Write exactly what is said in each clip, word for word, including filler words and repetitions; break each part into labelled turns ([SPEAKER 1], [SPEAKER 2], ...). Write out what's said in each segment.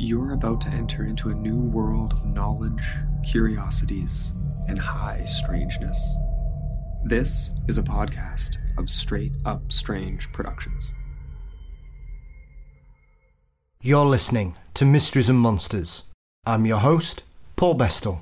[SPEAKER 1] You're about to enter into a new world of knowledge, curiosities, and high strangeness. This is a podcast of Straight Up Strange Productions.
[SPEAKER 2] You're listening to Mysteries and Monsters. I'm your host, Paul Bestel.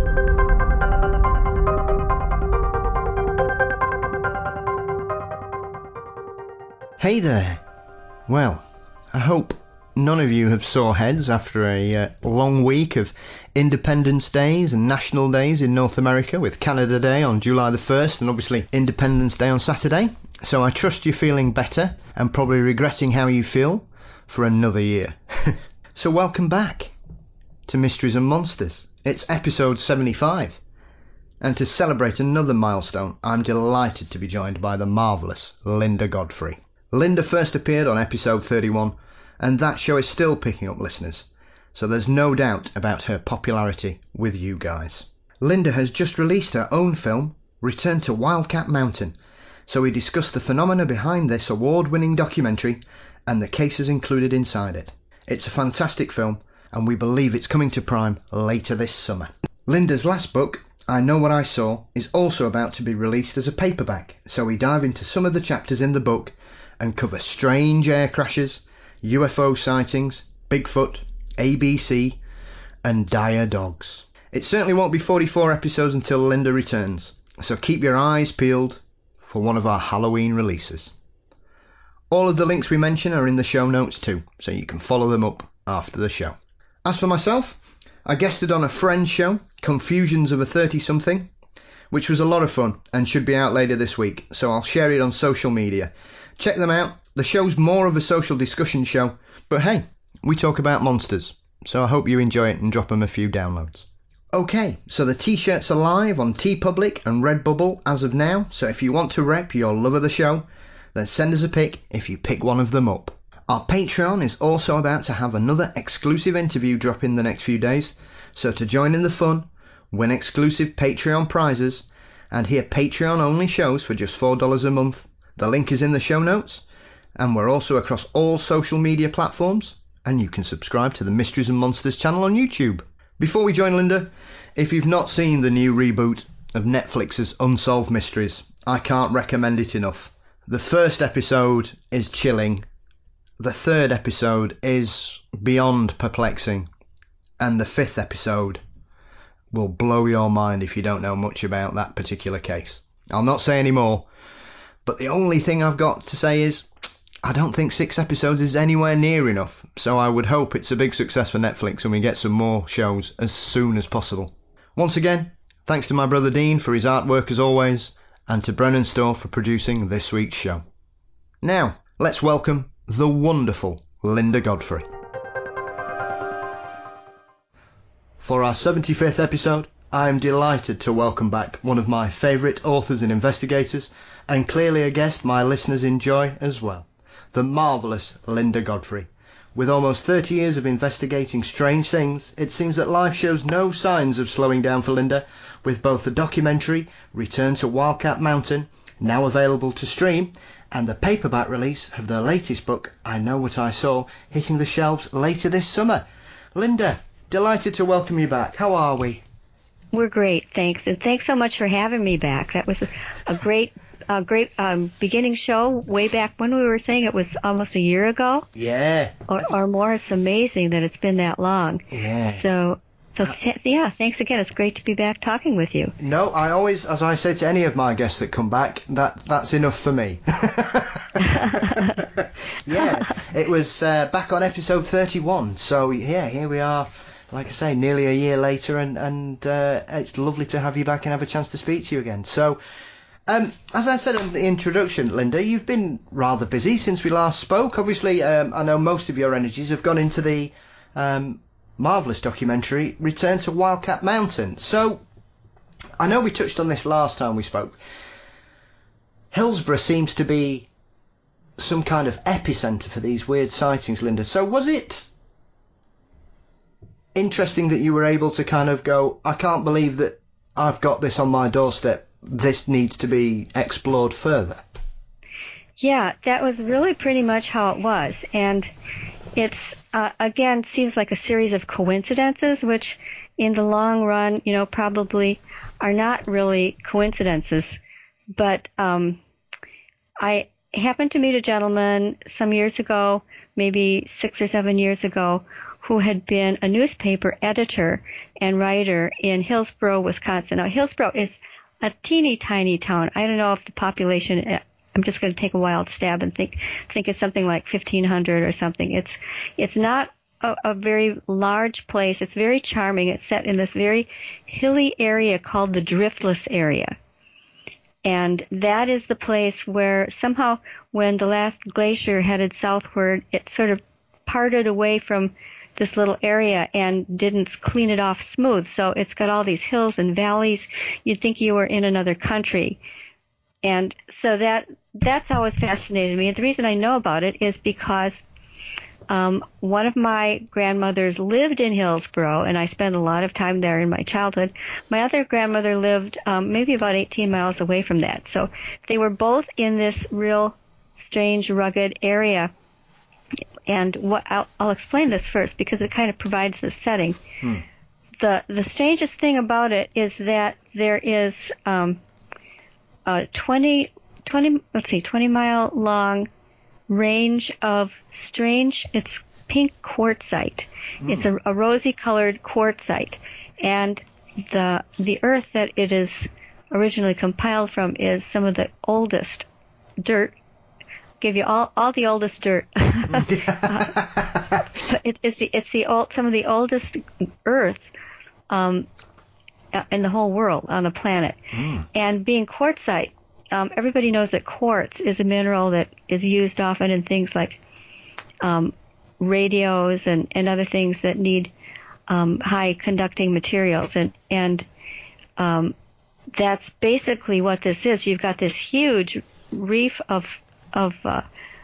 [SPEAKER 2] Hey there. Well, I hope none of you have sore heads after a uh, long week of Independence Days and National Days in North America, with Canada Day on July the first and obviously Independence Day on Saturday. So I trust you're feeling better and probably regretting how you feel for another year. So welcome back to Mysteries and Monsters. It's episode seventy-five. And to celebrate another milestone, I'm delighted to be joined by the marvellous Linda Godfrey. Linda first appeared on episode thirty-one, and that show is still picking up listeners, so there's no doubt about her popularity with you guys. Linda has just released her own film, Return to Wildcat Mountain, so we discussed the phenomena behind this award-winning documentary and the cases included inside it. It's a fantastic film, and we believe it's coming to Prime later this summer. Linda's last book, I Know What I Saw, is also about to be released as a paperback, so we dive into some of the chapters in the book and cover strange air crashes, U F O sightings, Bigfoot, A B C, and dire dogs. It certainly won't be forty-four episodes until Linda returns, so keep your eyes peeled for one of our Halloween releases. All of the links we mention are in the show notes too, so you can follow them up after the show. As for myself, I guested on a friend's show, Confusions of a thirty-something, which was a lot of fun and should be out later this week, so I'll share it on social media. Check them out. The show's more of a social discussion show, but hey, we talk about monsters, so I hope you enjoy it and drop them a few downloads. Okay, so the t-shirts are live on TeePublic and Redbubble as of now, so if you want to rep your love of the show, then send us a pic if you pick one of them up. Our Patreon is also about to have another exclusive interview drop in the next few days, so to join in the fun, win exclusive Patreon prizes, and hear Patreon-only shows for just four dollars a month, the link is in the show notes, and we're also across all social media platforms, and you can subscribe to the Mysteries and Monsters channel on YouTube. Before we join Linda, if you've not seen the new reboot of Netflix's Unsolved Mysteries, I can't recommend it enough. The first episode is chilling, the third episode is beyond perplexing, and the fifth episode will blow your mind if you don't know much about that particular case. I'll not say any more, but the only thing I've got to say is, I don't think six episodes is anywhere near enough, so I would hope it's a big success for Netflix and we get some more shows as soon as possible. Once again, thanks to my brother Dean for his artwork as always, and to Brennan Store for producing this week's show. Now, let's welcome the wonderful Linda Godfrey. For our seventy-fifth episode, I'm delighted to welcome back one of my favourite authors and investigators, and clearly a guest my listeners enjoy as well, the marvellous Linda Godfrey. With almost thirty years of investigating strange things, it seems that life shows no signs of slowing down for Linda, with both the documentary Return to Wildcat Mountain, now available to stream, and the paperback release of their latest book, I Know What I Saw, hitting the shelves later this summer. Linda, delighted to welcome you back. How are we?
[SPEAKER 3] We're great, thanks. And thanks so much for having me back. That was a, a great a great um, beginning show way back when we were saying it was almost a year ago.
[SPEAKER 2] Yeah.
[SPEAKER 3] Or, or more. It's amazing that it's been that long.
[SPEAKER 2] Yeah.
[SPEAKER 3] So, so th- yeah, thanks again. It's great to be back talking with you.
[SPEAKER 2] No, I always, as I say to any of my guests that come back, that that's enough for me. Yeah, it was uh, back on episode thirty-one. So, yeah, here we are. Like I say, nearly a year later, and, and uh, it's lovely to have you back and have a chance to speak to you again. So, um, as I said in the introduction, Linda, you've been rather busy since we last spoke. Obviously, um, I know most of your energies have gone into the um, marvellous documentary Return to Wildcat Mountain. So, I know we touched on this last time we spoke. Hillsborough seems to be some kind of epicentre for these weird sightings, Linda. So, was it interesting that you were able to kind of go, I can't believe that I've got this on my doorstep, this needs to be explored further?
[SPEAKER 3] Yeah, that was really pretty much how it was. And it's uh, again, seems like a series of coincidences, which in the long run, you know, probably are not really coincidences. But um, I happened to meet a gentleman some years ago, maybe six or seven years ago, who had been a newspaper editor and writer in Hillsboro, Wisconsin. Now, Hillsboro is a teeny tiny town. I don't know if the population, I'm just going to take a wild stab and think think it's something like fifteen hundred or something. It's it's not a, a very large place. It's very charming. It's set in this very hilly area called the Driftless area. And that is the place where somehow when the last glacier headed southward, it sort of parted away from this little area and didn't clean it off smooth. So it's got all these hills and valleys. You'd think you were in another country. And so that that's always fascinated me. And the reason I know about it is because um, one of my grandmothers lived in Hillsboro, and I spent a lot of time there in my childhood. My other grandmother lived um, maybe about eighteen miles away from that. So they were both in this real strange, rugged area. And what I'll, I'll explain this first because it kind of provides the setting. Hmm. The the strangest thing about it is that there is um, a twenty, twenty let's see twenty mile long range of strange. It's pink quartzite. Hmm. It's a, a rosy colored quartzite, and the the earth that it is originally compiled from is some of the oldest dirt. Give you all, all the oldest dirt. uh, it, it's the it's the old some of the oldest earth um, in the whole world on the planet. Mm. And being quartzite, um, everybody knows that quartz is a mineral that is used often in things like um, radios and, and other things that need um, high conducting materials. And and um, that's basically what this is. You've got this huge reef of of uh,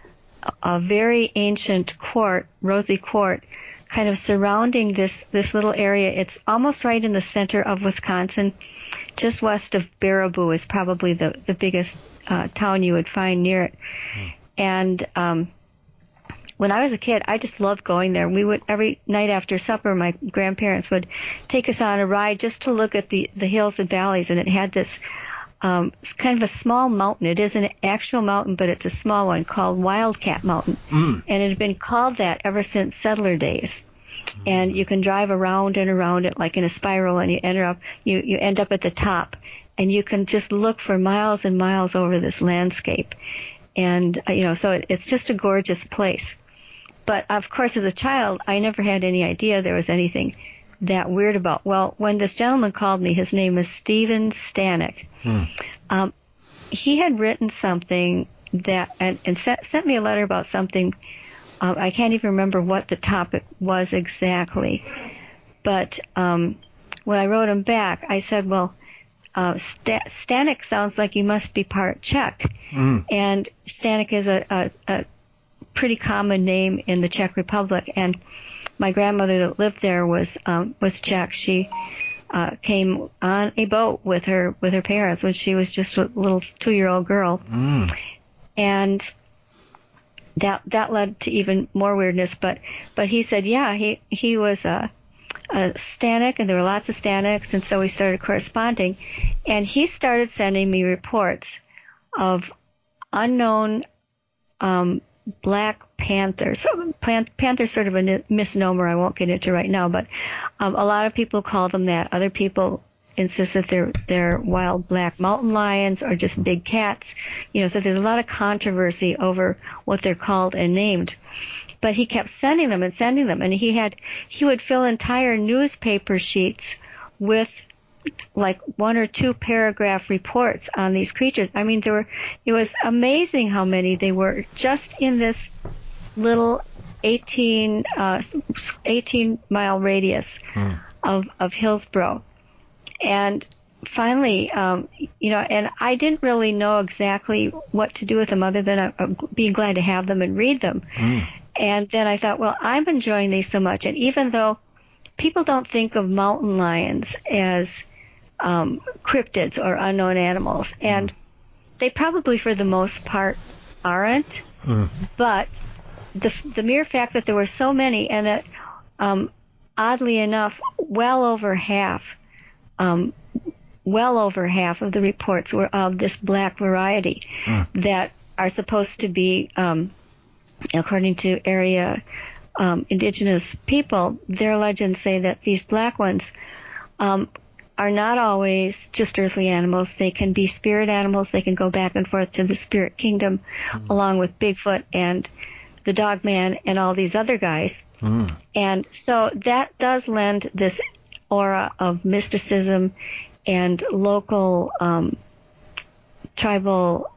[SPEAKER 3] a very ancient quart, rosy quart, kind of surrounding this, this little area. It's almost right in the center of Wisconsin. Just west of Baraboo is probably the, the biggest uh, town you would find near it. Mm. And um, when I was a kid, I just loved going there. We would, every night after supper, my grandparents would take us on a ride just to look at the, the hills and valleys, and it had this Um, it's kind of a small mountain. It is an actual mountain, but it's a small one called Wildcat Mountain. Mm. And it had been called that ever since settler days. Mm. And you can drive around and around it like in a spiral, and you end up you, you end up at the top, and you can just look for miles and miles over this landscape. And uh, you know, so it, it's just a gorgeous place. But of course, as a child, I never had any idea there was anything that weird about. Well, when this gentleman called me, his name is Stephen Stanek. Hmm. Um, he had written something that, and, and sent, sent me a letter about something. Um, I can't even remember what the topic was exactly. But um, when I wrote him back, I said, well, uh, St- Stanek sounds like you must be part Czech. Hmm. And Stanek is a, a, a pretty common name in the Czech Republic. And my grandmother that lived there was um, was Czech. She uh, came on a boat with her with her parents when she was just a little two-year-old girl, mm. and that that led to even more weirdness. But but he said, yeah, he he was a, a Stanek, and there were lots of Staneks, and so we started corresponding, and he started sending me reports of unknown um, black panthers. So panther's sort of a misnomer I won't get into right now, but um, a lot of people call them that. Other people insist that they're they're wild black mountain lions or just big cats. You know, so there's a lot of controversy over what they're called and named. But he kept sending them and sending them, and he had he would fill entire newspaper sheets with like one or two paragraph reports on these creatures. I mean, there were it was amazing how many they were just in this little eighteen, uh, eighteen mile radius hmm. of, of Hillsboro. And finally, um, you know, and I didn't really know exactly what to do with them other than uh, being glad to have them and read them. Hmm. And then I thought, well, I'm enjoying these so much. And even though people don't think of mountain lions as um, cryptids or unknown animals, and hmm. they probably for the most part aren't, hmm. but the the mere fact that there were so many, and that um, oddly enough, well over half, um, well over half of the reports were of this black variety mm. that are supposed to be, um, according to area um, indigenous people, their legends say that these black ones um, are not always just earthly animals. They can be spirit animals. They can go back and forth to the spirit kingdom, mm. along with Bigfoot and the Dog Man and all these other guys. Mm. And so that does lend this aura of mysticism and local um, tribal,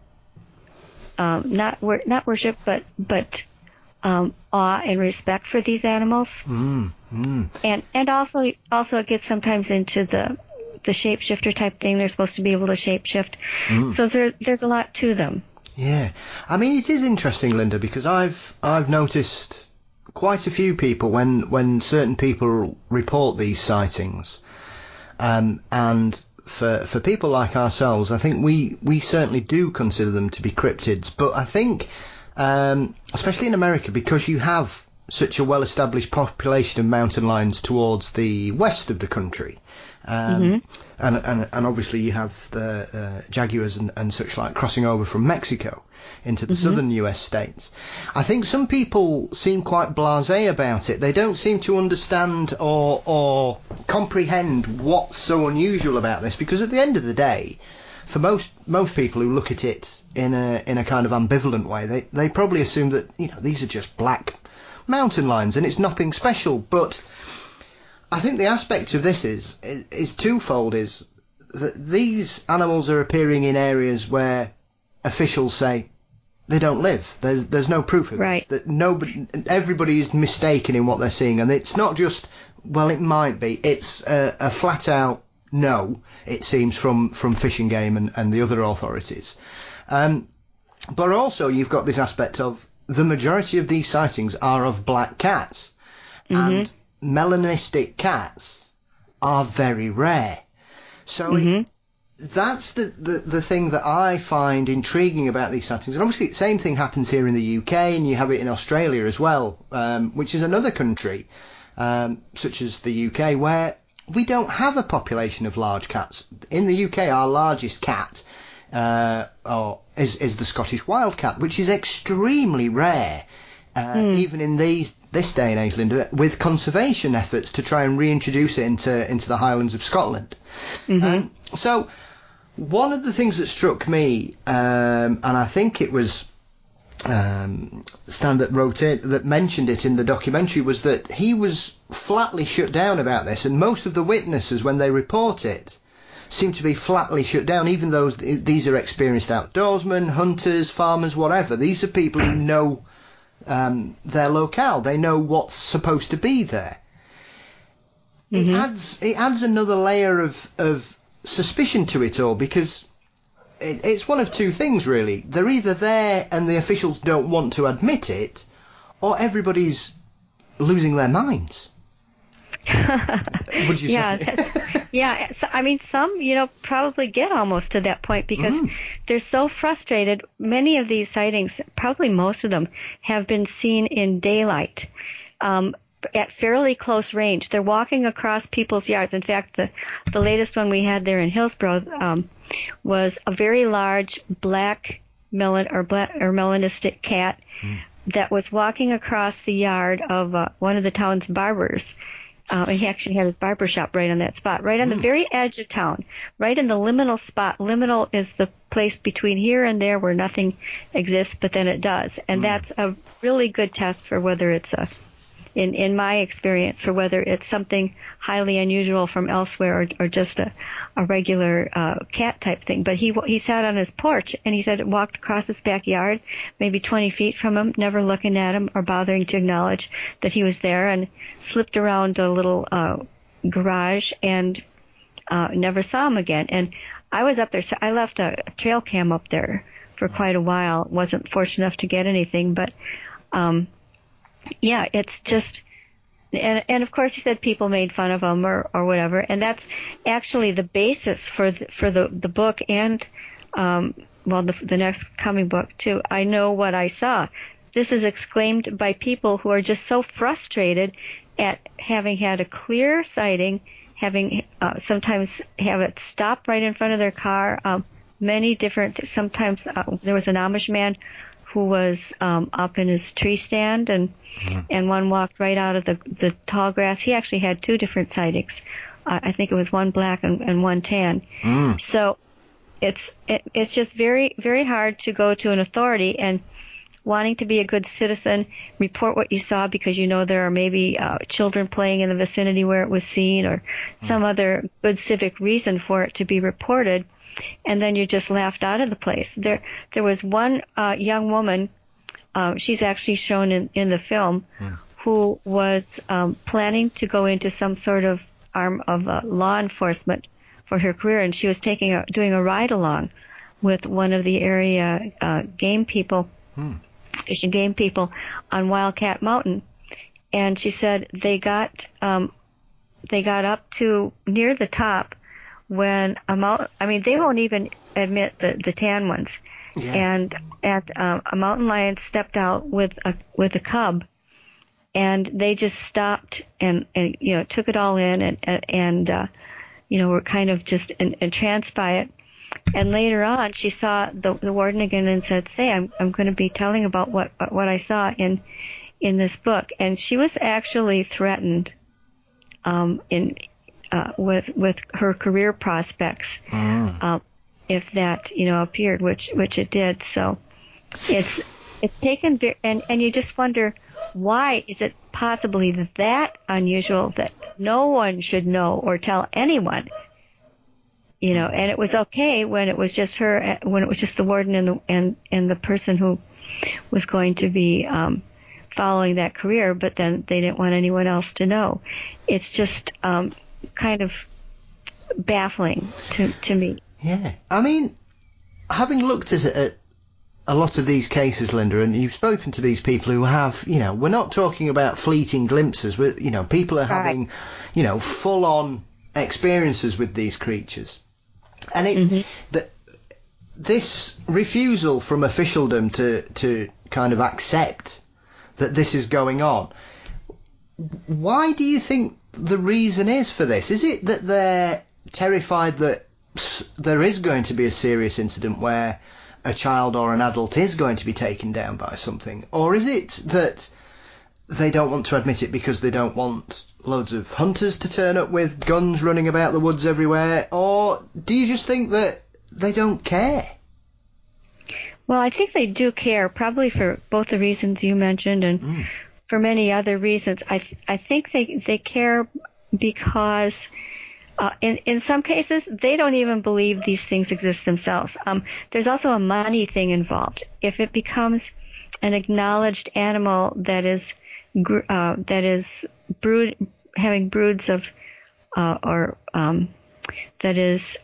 [SPEAKER 3] um, not wor- not worship, but but um, awe and respect for these animals. Mm. Mm. And and also also it gets sometimes into the the shapeshifter type thing. They're supposed to be able to shapeshift. Mm. So there, there's a lot to them.
[SPEAKER 2] Yeah, I mean, it is interesting, Linda, because I've I've noticed quite a few people when when certain people report these sightings, um, and for for people like ourselves, I think we we certainly do consider them to be cryptids. But I think, um, especially in America, because you have such a well-established population of mountain lions towards the west of the country. Um, mm-hmm. and, and and obviously you have the uh, jaguars and, and such like crossing over from Mexico into the mm-hmm. southern U S states. I think some people seem quite blasé about it. They don't seem to understand or or comprehend what's so unusual about this, because at the end of the day, for most most people who look at it in a in a kind of ambivalent way, they they probably assume that, you know, these are just black mountain lions and it's nothing special. But I think the aspect of this is, is is twofold. Is that these animals are appearing in areas where officials say they don't live. There's there's no proof of
[SPEAKER 3] right.
[SPEAKER 2] it. That nobody, everybody is mistaken in what they're seeing, and it's not just, well, it might be. It's a, a flat out no. It seems from from Fish and Game and, and the other authorities. Um, but also you've got this aspect of the majority of these sightings are of black cats, mm-hmm. and melanistic cats are very rare. So mm-hmm. it, that's the, the, the thing that I find intriguing about these sightings. And obviously the same thing happens here in the U K, and you have it in Australia as well, um, which is another country, um, such as the U K, where we don't have a population of large cats. In the U K, our largest cat uh, or is, is the Scottish wildcat, which is extremely rare. Uh, mm. Even in these this day and age, Linda, with conservation efforts to try and reintroduce it into into the Highlands of Scotland. Mm-hmm. Um, so one of the things that struck me, um, and I think it was um, Stan that wrote it, that mentioned it in the documentary, was that he was flatly shut down about this, and most of the witnesses, when they report it, seem to be flatly shut down, even though these are experienced outdoorsmen, hunters, farmers, whatever. These are people who know Um, their locale. They know what's supposed to be there. Mm-hmm. It adds it adds another layer of of suspicion to it all, because it, it's one of two things really. They're either there and the officials don't want to admit it, or everybody's losing their minds. Would you
[SPEAKER 3] yeah,
[SPEAKER 2] say?
[SPEAKER 3] yeah. So, I mean, some, you know, probably get almost to that point because mm. they're so frustrated. Many of these sightings, probably most of them, have been seen in daylight, um, at fairly close range. They're walking across people's yards. In fact, the the latest one we had there in Hillsborough um, was a very large black melon or black or melanistic cat mm. that was walking across the yard of uh, one of the town's barbers. Uh, he actually had his barber shop right on that spot, right on mm. the very edge of town, right in the liminal spot. Liminal is the place between here and there where nothing exists, but then it does. And mm. that's a really good test for whether it's a, in, in my experience, for whether it's something highly unusual from elsewhere or, or just a, a regular uh, cat type thing. But he he sat on his porch, and he said it walked across his backyard, maybe twenty feet from him, never looking at him or bothering to acknowledge that he was there, and slipped around a little uh, garage and uh, never saw him again. And I was up there, so I left a trail cam up there for quite a while. Wasn't fortunate enough to get anything, but um, yeah, it's just... And, and of course, he said people made fun of him or, or whatever, and that's actually the basis for the, for the the book and um, well, the, the next coming book too. I Know What I Saw. this is exclaimed by people who are just so frustrated at having had a clear sighting, having uh, sometimes have it stop right in front of their car. Um, many different, sometimes uh, there was an Amish man who was um, up in his tree stand, and mm. and one walked right out of the, the tall grass. He actually had two different sightings. Uh, I think it was one black and, and one tan. Mm. So it's it, it's just very, very hard to go to an authority and wanting to be a good citizen, report what you saw because you know there are maybe uh, children playing in the vicinity where it was seen, or some mm. other good civic reason for it to be reported, and then you're just laughed out of the place. There there was one uh, young woman, uh, she's actually shown in, in the film, mm. who was um, planning to go into some sort of arm of uh, law enforcement for her career, and she was taking a, doing a ride-along with one of the area uh, game people, mm. fish and game people on Wildcat Mountain, and she said they got um, they got up to near the top when a mount, I mean they won't even admit the, the tan ones, yeah. and at uh, a mountain lion stepped out with a with a cub, and they just stopped and, and you know took it all in and and uh, you know were kind of just entranced by it. And later on, she saw the, the warden again and said, "Say, I'm I'm going to be telling about what what I saw in in this book." And she was actually threatened um, in uh, with with her career prospects mm. uh, if that you know appeared, which which it did. So it's it's taken and and you just wonder, why is it possibly that unusual that no one should know or tell anyone? You know, and it was okay when it was just her, when it was just the warden and the and, and the person who was going to be um, following that career, but then they didn't want anyone else to know. It's just um, kind of baffling to to me.
[SPEAKER 2] Yeah, I mean, having looked at, at a lot of these cases, Linda, and you've spoken to these people who have, you know, we're not talking about fleeting glimpses. We're, you know, people are having, right. you know, full-on experiences with these creatures. And it, mm-hmm. the, this refusal from officialdom to, to kind of accept that this is going on, why do you think the reason is for this? Is it that they're terrified that there is going to be a serious incident where a child or an adult is going to be taken down by something? Or is it that they don't want to admit it because they don't want loads of hunters to turn up with guns running about the woods everywhere? Or do you just think that they don't care?
[SPEAKER 3] Well, I think they do care, probably for both the reasons you mentioned and mm. for many other reasons. I th- I think they they care because uh, in in some cases they don't even believe these things exist themselves. Um, there's also a money thing involved. If it becomes an acknowledged animal that is uh, that is brood having broods of uh, or um, that is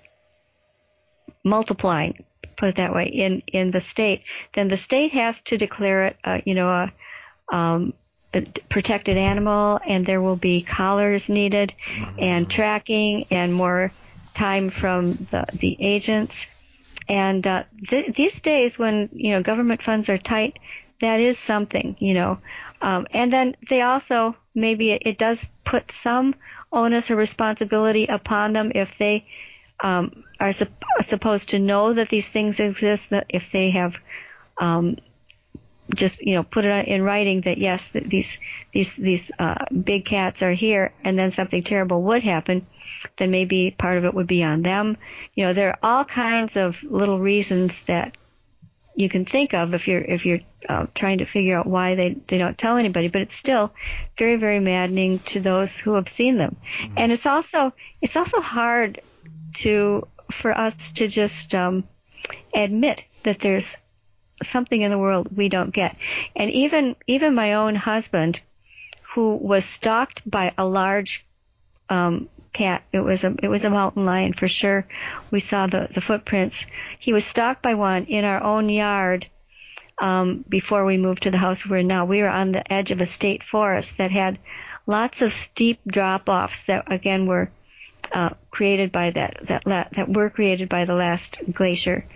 [SPEAKER 3] multiplying, put it that way, in, in the state, then the state has to declare it, uh, you know, a, um, a protected animal, and there will be collars needed, and tracking, and more time from the, the agents. And uh, th- these days, when you know government funds are tight, that is something, you know. Um, and then they also maybe it, it does put some onus or responsibility upon them if they um, are sup- supposed to know that these things exist, that if they have um, just, you know, put it in writing that, yes, that these these these uh, big cats are here, and then something terrible would happen, then maybe part of it would be on them. You know, there are all kinds of little reasons that you can think of if you're if you're uh, trying to figure out why they, they don't tell anybody, but it's still very, very maddening to those who have seen them. Mm-hmm. And it's also it's also hard to for us to just um, admit that there's something in the world we don't get. And even even my own husband, who was stalked by a large um, cat, it was a it was a mountain lion for sure. We saw the, the footprints. He was stalked by one in our own yard um, before we moved to the house we're in now. We were on the edge of a state forest that had lots of steep drop-offs that again were uh, created by that that la- that were created by the last glacier.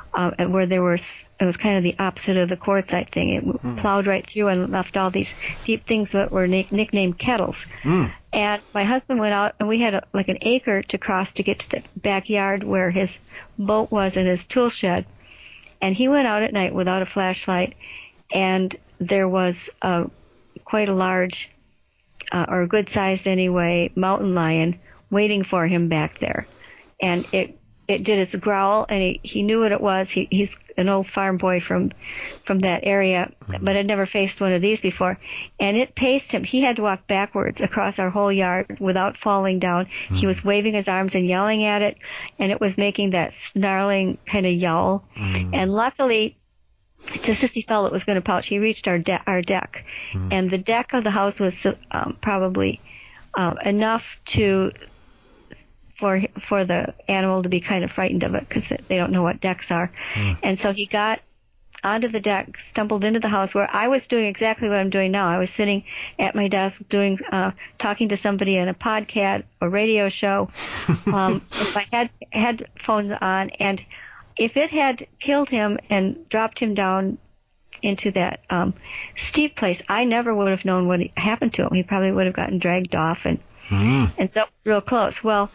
[SPEAKER 3] uh, where there were, it was kind of the opposite of the quartzite thing. It mm. plowed right through and left all these deep things that were nick- nicknamed kettles.
[SPEAKER 2] Mm.
[SPEAKER 3] And my husband went out, and we had a, like an acre to cross to get to the backyard where his boat was and his tool shed. And he went out at night without a flashlight, and there was a, quite a large, uh, or good-sized anyway, mountain lion waiting for him back there. And it it did its growl, and he, he knew what it was. He, he's an old farm boy from from that area, but had never faced one of these before. And it paced him. He had to walk backwards across our whole yard without falling down. Mm-hmm. He was waving his arms and yelling at it, and it was making that snarling kind of yowl. Mm-hmm. And luckily, just as he felt it was going to pounce, he reached our, de- our deck. Mm-hmm. And the deck of the house was um, probably um, enough to... for for the animal to be kind of frightened of it, because they don't know what decks are. Mm. And so he got onto the deck, stumbled into the house where I was doing exactly what I'm doing now. I was sitting at my desk doing, uh, talking to somebody in a podcast or radio show, um, with my head, headphones on. And if it had killed him and dropped him down into that um, steep place, I never would have known what happened to him. He probably would have gotten dragged off, and mm. and so real close. Well,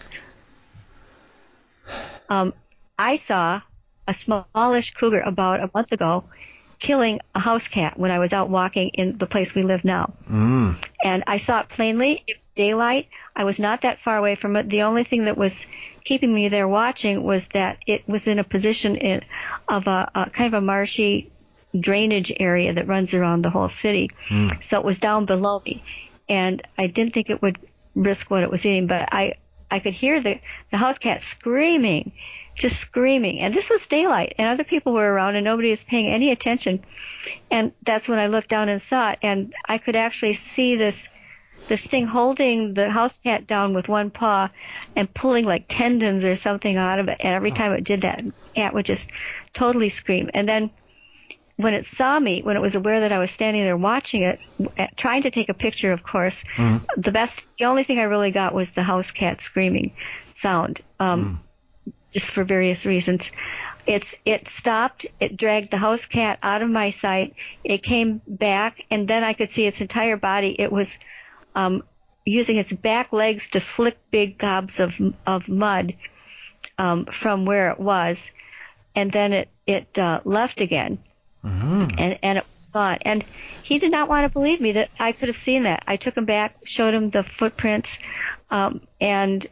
[SPEAKER 3] Um, I saw a smallish cougar about a month ago killing a house cat when I was out walking in the place we live now. Mm. And I saw it plainly. It was daylight. I was not that far away from it. The only thing that was keeping me there watching was that it was in a position in, of a, a kind of a marshy drainage area that runs around the whole city. Mm. So it was down below me. And I didn't think it would risk what it was eating, but I... I could hear the, the house cat screaming, just screaming. And this was daylight, and other people were around, and nobody was paying any attention. And that's when I looked down and saw it, and I could actually see this this thing holding the house cat down with one paw and pulling like tendons or something out of it. And every time it did that, the cat would just totally scream. And then when it saw me, when it was aware that I was standing there watching it, trying to take a picture, of course, mm. the best, the only thing I really got was the house cat screaming sound, um, mm. just for various reasons. It's, it stopped, it dragged the house cat out of my sight, it came back, and then I could see its entire body. It was, um, using its back legs to flick big gobs of, of mud, um, from where it was, and then it, it, uh, left again. Mm-hmm. And, and it was gone. And he did not want to believe me that I could have seen that. I took him back, showed him the footprints, um, and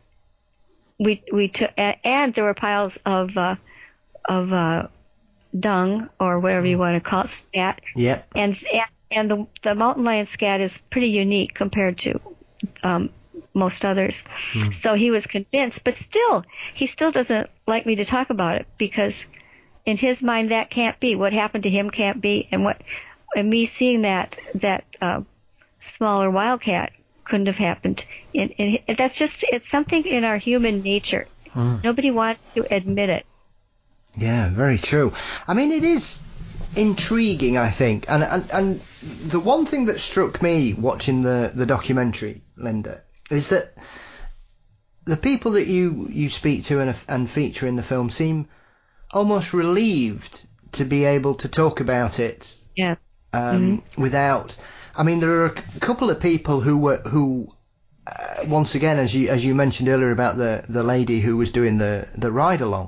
[SPEAKER 3] we we took, and there were piles of uh, of uh, dung or whatever you want to call it, scat.
[SPEAKER 2] Yeah.
[SPEAKER 3] And and the the mountain lion scat is pretty unique compared to um, most others. Mm. So he was convinced, but still, he still doesn't like me to talk about it because. In his mind, that can't be. What happened to him can't be, and what, and me seeing that that uh, smaller wildcat couldn't have happened. And, and that's just, it's something in our human nature. Mm. Nobody wants to admit it.
[SPEAKER 2] Yeah, very true. I mean, it is intriguing, I think, and and, and the one thing that struck me watching the, the documentary, Linda, is that the people that you, you speak to and, and feature in the film seem almost relieved to be able to talk about it.
[SPEAKER 3] Yeah.
[SPEAKER 2] Um, mm-hmm. Without, I mean, there are a couple of people who were who, uh, once again, as you as you mentioned earlier about the, the lady who was doing the the ride along,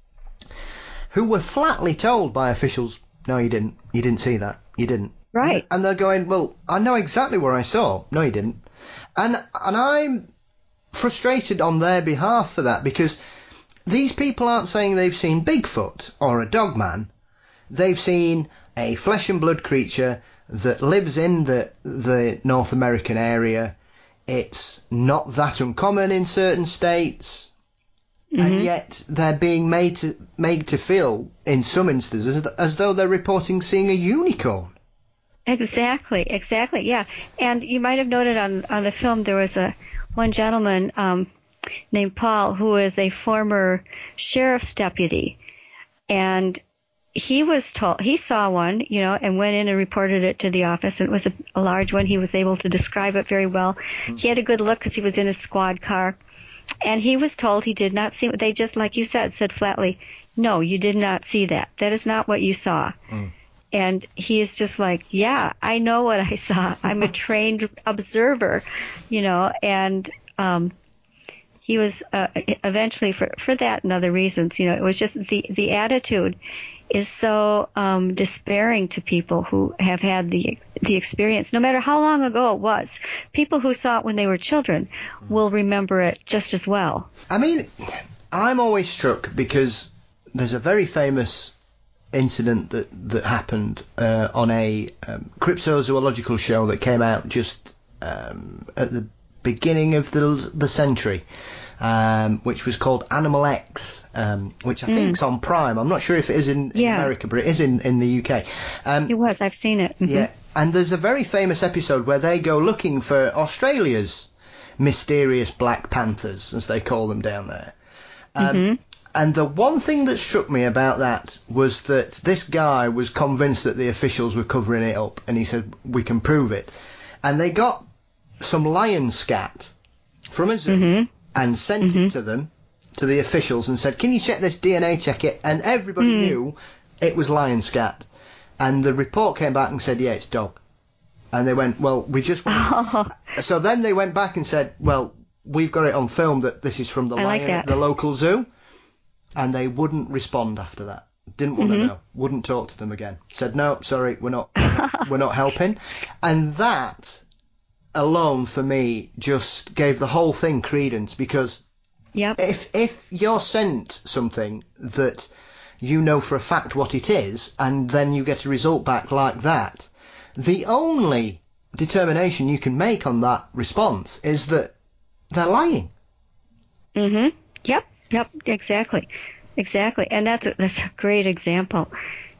[SPEAKER 2] who were flatly told by officials, no, you didn't, you didn't see that, you didn't.
[SPEAKER 3] Right.
[SPEAKER 2] And, and they're going, well, I know exactly where I saw. No, you didn't. And and I'm frustrated on their behalf for that because. These people aren't saying they've seen Bigfoot or a dogman. They've seen a flesh and blood creature that lives in the the North American area. It's not that uncommon in certain states, mm-hmm. and yet they're being made to made to feel, in some instances, as, as though they're reporting seeing a unicorn.
[SPEAKER 3] Exactly, exactly, yeah. And you might have noted on on the film there was a one gentleman. Um, named Paul, who is a former sheriff's deputy. And he was told, he saw one, you know, and went in and reported it to the office. And it was a, a large one. He was able to describe it very well. He had a good look because he was in a squad car. And he was told he did not see it. They just, like you said, said flatly, no, you did not see that. That is not what you saw. Mm. And he is just like, yeah, I know what I saw. I'm a trained observer, you know, and um, he was uh, eventually, for, for that and other reasons, you know, it was just the, the attitude is so um, despairing to people who have had the the experience, no matter how long ago it was. People who saw it when they were children will remember it just as well.
[SPEAKER 2] I mean, I'm always struck because there's a very famous incident that that happened uh, on a um, cryptozoological show that came out just um, at the beginning of the the century, um, which was called Animal X, um, which I mm. think is on Prime. I'm not sure if it is in, in
[SPEAKER 3] yeah.
[SPEAKER 2] America, but it is in, in the U K. Um,
[SPEAKER 3] it was. I've seen it. Mm-hmm.
[SPEAKER 2] Yeah, and there's a very famous episode where they go looking for Australia's mysterious black panthers, as they call them down there. Um, mm-hmm. And the one thing that struck me about that was that this guy was convinced that the officials were covering it up, and he said, we can prove it. And they got some lion scat from a zoo mm-hmm. and sent mm-hmm. it to them, to the officials, and said, can you check this, D N A check it? And everybody mm. knew it was lion scat. And the report came back and said, yeah, it's dog. And they went, well, we just want... Oh. So then they went back and said, well, we've got it on film that this is from the
[SPEAKER 3] I
[SPEAKER 2] lion
[SPEAKER 3] like
[SPEAKER 2] at the local zoo. And they wouldn't respond after that. Didn't want mm-hmm. to know. Wouldn't talk to them again. Said, no, sorry, we're not we're not helping. And that alone, for me, just gave the whole thing credence, because
[SPEAKER 3] yep.
[SPEAKER 2] if if you're sent something that you know for a fact what it is, and then you get a result back like that, the only determination you can make on that response is that they're lying.
[SPEAKER 3] Mm-hmm. Yep. Yep, exactly, exactly, and that's a, that's a great example.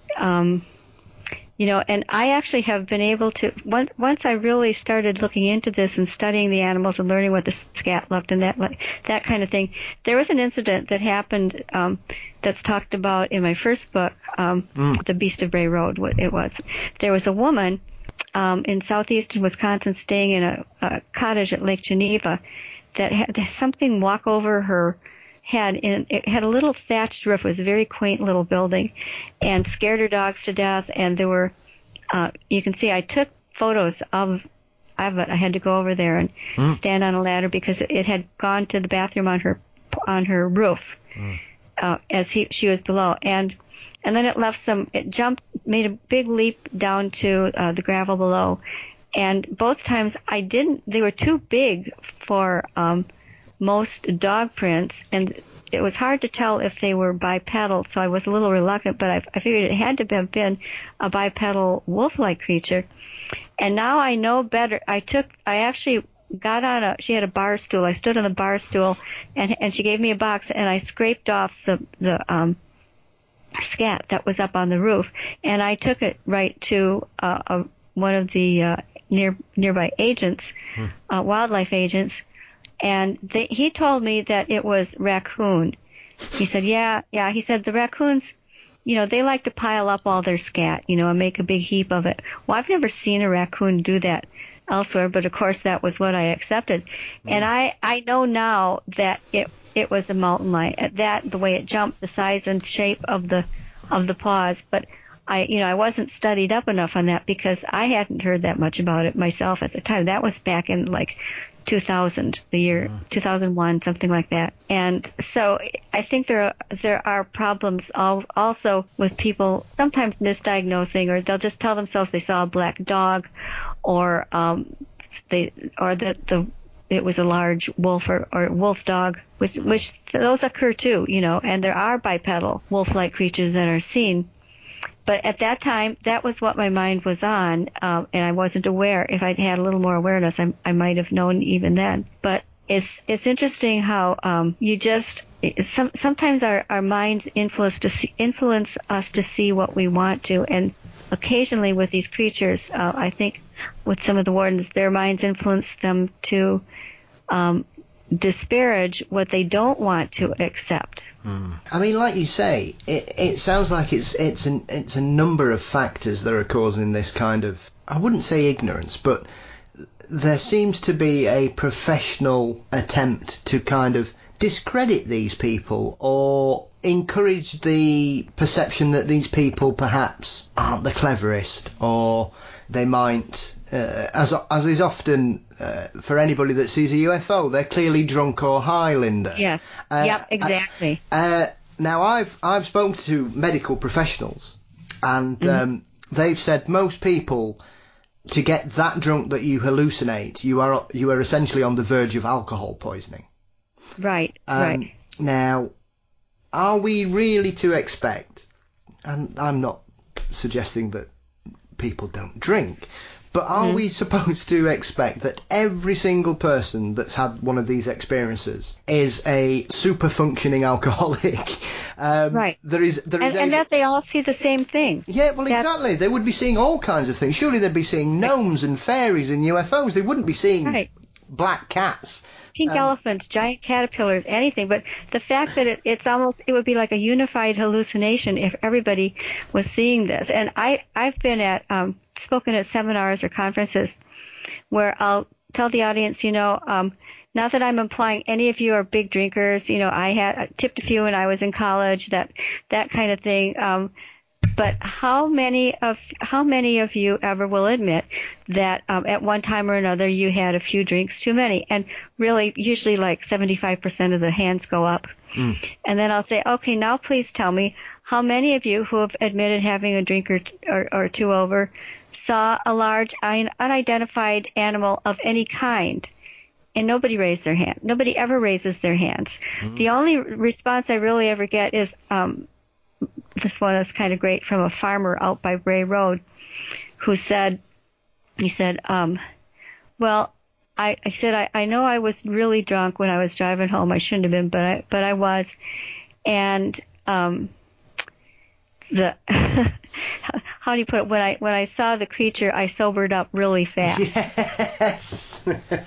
[SPEAKER 3] Um, you know, and I actually have been able to once once I really started looking into this and studying the animals and learning what the scat looked and that that kind of thing. There was an incident that happened um, that's talked about in my first book, um, mm. The Beast of Bray Road. What it was, there was a woman um, in southeastern Wisconsin staying in a, a cottage at Lake Geneva that had something walk over her head, and it had a little thatched roof. It was a very quaint little building, and scared her dogs to death. And there were, uh, you can see I took photos of, of it. I had to go over there and mm. stand on a ladder because it had gone to the bathroom on her on her roof mm. uh, as he she was below, and and then it left some. It jumped, made a big leap down to uh, the gravel below, and both times I didn't. They were too big for. Um, most dog prints, and it was hard to tell if they were bipedal, so I was a little reluctant, but I, I figured it had to have been a bipedal wolf-like creature. And now I know better. I took, I actually got on a, she had a bar stool. I stood on the bar stool, and and she gave me a box, and I scraped off the, the um, scat that was up on the roof, and I took it right to uh, a, one of the uh, near nearby agents, hmm. uh, wildlife agents, and they, he told me that it was raccoon. He said, yeah, yeah. He said the raccoons, you know, they like to pile up all their scat, you know, and make a big heap of it. Well, I've never seen a raccoon do that elsewhere, but of course that was what I accepted. Nice. And I, I know now that it it was a mountain lion. That, the way it jumped, the size and shape of the of the paws, but I, you know, I wasn't studied up enough on that because I hadn't heard that much about it myself at the time. That was back in like two thousand, the year two thousand one, something like that. And so I think there are, there are problems also with people sometimes misdiagnosing, or they'll just tell themselves they saw a black dog, or um, they or that the it was a large wolf or, or wolf dog, which which those occur too, you know. And there are bipedal wolf-like creatures that are seen. But at that time, that was what my mind was on, um, and I wasn't aware. If I'd had a little more awareness, I, I might have known even then. But it's it's interesting how um, you just some, sometimes our, our minds influence to see, influence us to see what we want to, and occasionally with these creatures, uh, I think with some of the wardens, their minds influence them to um, disparage what they don't want to accept.
[SPEAKER 2] I mean, like you say, it it sounds like it's it's an it's a number of factors that are causing this kind of, I wouldn't say ignorance, but there seems to be a professional attempt to kind of discredit these people or encourage the perception that these people perhaps aren't the cleverest, or they might, uh, as as is often uh, for anybody that sees a U F O, they're clearly drunk or high, Linda.
[SPEAKER 3] Yes.
[SPEAKER 2] Uh,
[SPEAKER 3] yep. Exactly.
[SPEAKER 2] Uh, now, I've I've spoken to medical professionals, and mm-hmm. um, they've said most people, to get that drunk that you hallucinate, you are you are essentially on the verge of alcohol poisoning.
[SPEAKER 3] Right.
[SPEAKER 2] Um,
[SPEAKER 3] right.
[SPEAKER 2] Now, are we really to expect? And I'm not suggesting that people don't drink, but are mm-hmm. we supposed to expect that every single person that's had one of these experiences is a super functioning alcoholic? Um,
[SPEAKER 3] right.
[SPEAKER 2] There is, there is
[SPEAKER 3] and, and that they all see the same thing.
[SPEAKER 2] Yeah, well, That's... exactly. They would be seeing all kinds of things. Surely they'd be seeing gnomes and fairies and U F Os. They wouldn't be seeing
[SPEAKER 3] right.
[SPEAKER 2] black cats.
[SPEAKER 3] Pink um, elephants, giant caterpillars, anything. But the fact that it, it's almost, it would be like a unified hallucination if everybody was seeing this. And I, I've been at, um, spoken at seminars or conferences where I'll tell the audience, you know, um, not that I'm implying any of you are big drinkers. You know, I had I tipped a few when I was in college, that, that kind of thing. Um, But how many of how many of you ever will admit that um, at one time or another you had a few drinks too many? And really, usually like seventy-five percent of the hands go up. Mm. And then I'll say, okay, now please tell me how many of you who have admitted having a drink or, or, or two over saw a large un- unidentified animal of any kind? And nobody raised their hand. Nobody ever raises their hands. Mm. The only response I really ever get is, um, this one is kind of great, from a farmer out by Bray Road, who said, he said, um, well, I, I said, I, I know I was really drunk when I was driving home. I shouldn't have been, but I, but I was. And, um, the, how do you put it? When I, when I saw the creature, I sobered up really fast.
[SPEAKER 2] Yes.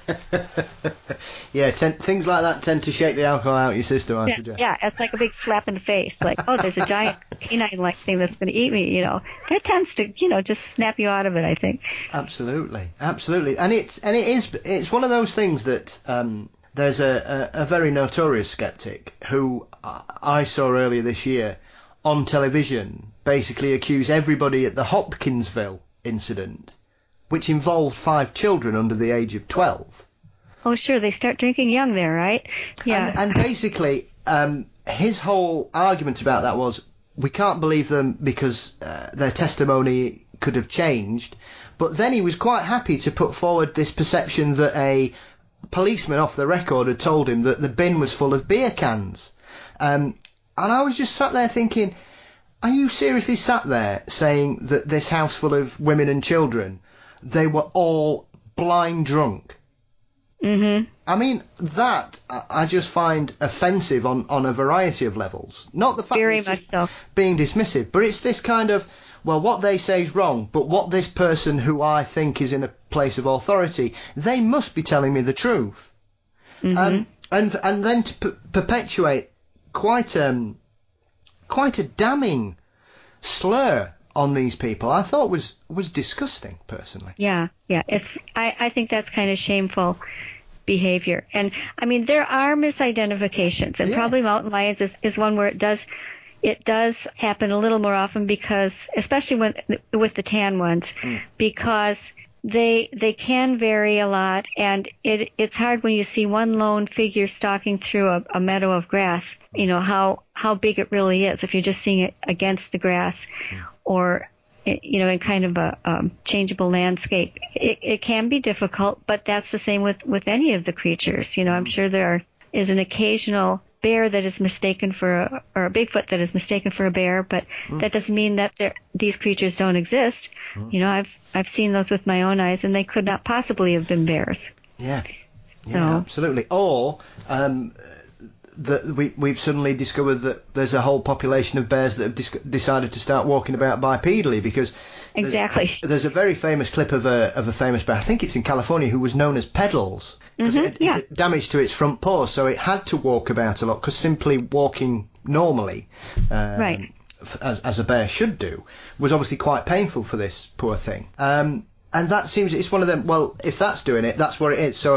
[SPEAKER 2] Yeah, ten, things like that tend to shake the alcohol out of your system, I
[SPEAKER 3] yeah,
[SPEAKER 2] suggest.
[SPEAKER 3] Yeah, it's like a big slap in the face. Like, oh, there's a giant canine-like thing that's going to eat me, you know. That tends to, you know, just snap you out of it, I think.
[SPEAKER 2] Absolutely, absolutely. And it's, and it is, it's one of those things that, um, there's a, a, a very notorious skeptic who I saw earlier this year on television basically accuse everybody at the Hopkinsville incident, which involved five children under the age of twelve.
[SPEAKER 3] Oh, sure, they start drinking young there, right? Yeah.
[SPEAKER 2] And, and basically, um, his whole argument about that was, we can't believe them because uh, their testimony could have changed. But then he was quite happy to put forward this perception that a policeman off the record had told him that the bin was full of beer cans. Um, and I was just sat there thinking, are you seriously sat there saying that this house full of women and children, they were all blind drunk?
[SPEAKER 3] Mm-hmm.
[SPEAKER 2] I mean, that I just find offensive on, on a variety of levels. Not the fact
[SPEAKER 3] Very
[SPEAKER 2] that it's
[SPEAKER 3] much
[SPEAKER 2] just
[SPEAKER 3] so.
[SPEAKER 2] being dismissive, but it's this kind of, well, what they say is wrong, but what this person who I think is in a place of authority, they must be telling me the truth.
[SPEAKER 3] Mm-hmm.
[SPEAKER 2] Um, and and then to p- perpetuate quite um quite a damning slur on these people, I thought was was disgusting, personally.
[SPEAKER 3] Yeah, yeah. It's I, I think that's kind of shameful behavior. And I mean, there are misidentifications, and
[SPEAKER 2] yeah.
[SPEAKER 3] probably mountain lions is, is one where it does it does happen a little more often, because especially when with the tan ones, mm. because they they can vary a lot, and it it's hard when you see one lone figure stalking through a, a meadow of grass, you know, how how big it really is if you're just seeing it against the grass, mm. or you know, in kind of a um, changeable landscape. It, it can be difficult, but that's the same with with any of the creatures. You know, I'm sure there are, is an occasional bear that is mistaken for a, or a Bigfoot that is mistaken for a bear, but mm. that doesn't mean that these creatures don't exist. Mm. You know, I've I've seen those with my own eyes, and they could not possibly have been bears.
[SPEAKER 2] Yeah, yeah,
[SPEAKER 3] so.
[SPEAKER 2] Absolutely. Or um, that we we've suddenly discovered that there's a whole population of bears that have dis- decided to start walking about bipedally, because
[SPEAKER 3] exactly
[SPEAKER 2] there's, there's a very famous clip of a of a famous bear, I think it's in California, who was known as Pedals. Because
[SPEAKER 3] mm-hmm,
[SPEAKER 2] it,
[SPEAKER 3] yeah.
[SPEAKER 2] it had damage to its front paws, so it had to walk about a lot, because simply walking normally, um,
[SPEAKER 3] right.
[SPEAKER 2] f- as, as a bear should do, was obviously quite painful for this poor thing. Um, and that seems, it's one of them, well, if that's doing it, that's what it is. So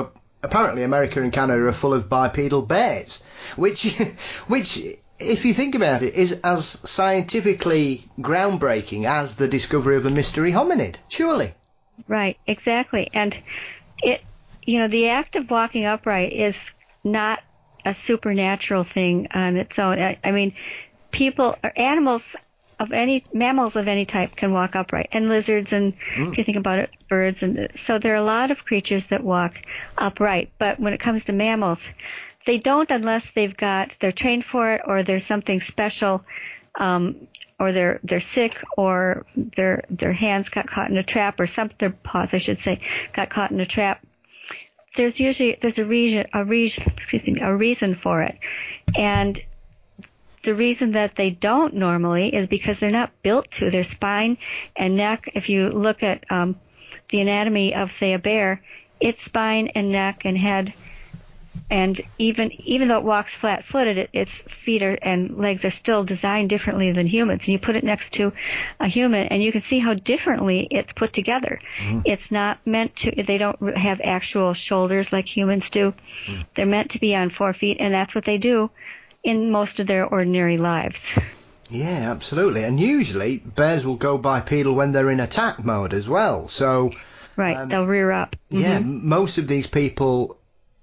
[SPEAKER 2] apparently America and Canada are full of bipedal bears, which, which, if you think about it, is as scientifically groundbreaking as the discovery of a mystery hominid, surely.
[SPEAKER 3] Right, exactly. And it, you know, the act of walking upright is not a supernatural thing on its own. I, I mean, people or animals of any mammals of any type can walk upright, and lizards, and mm. if you think about it, birds, and so there are a lot of creatures that walk upright. But when it comes to mammals, they don't unless they've got they're trained for it, or there's something special, um, or they're they're sick, or their their hands got caught in a trap, or some their paws, I should say, got caught in a trap. There's usually there's a reason a reason excuse me a reason for it, and the reason that they don't normally is because they're not built to. Their spine and neck, if you look at um, the anatomy of, say, a bear, its spine and neck and head, and even even though it walks flat-footed, it, its feet are, and legs are still designed differently than humans. And you put it next to a human, and you can see how differently it's put together. Mm. It's not meant to, they don't have actual shoulders like humans do. Mm. They're meant to be on four feet, and that's what they do in most of their ordinary lives.
[SPEAKER 2] Yeah, absolutely. And usually bears will go bipedal when they're in attack mode as well. So
[SPEAKER 3] right, um, they'll rear up.
[SPEAKER 2] Yeah,
[SPEAKER 3] mm-hmm.
[SPEAKER 2] most of these people,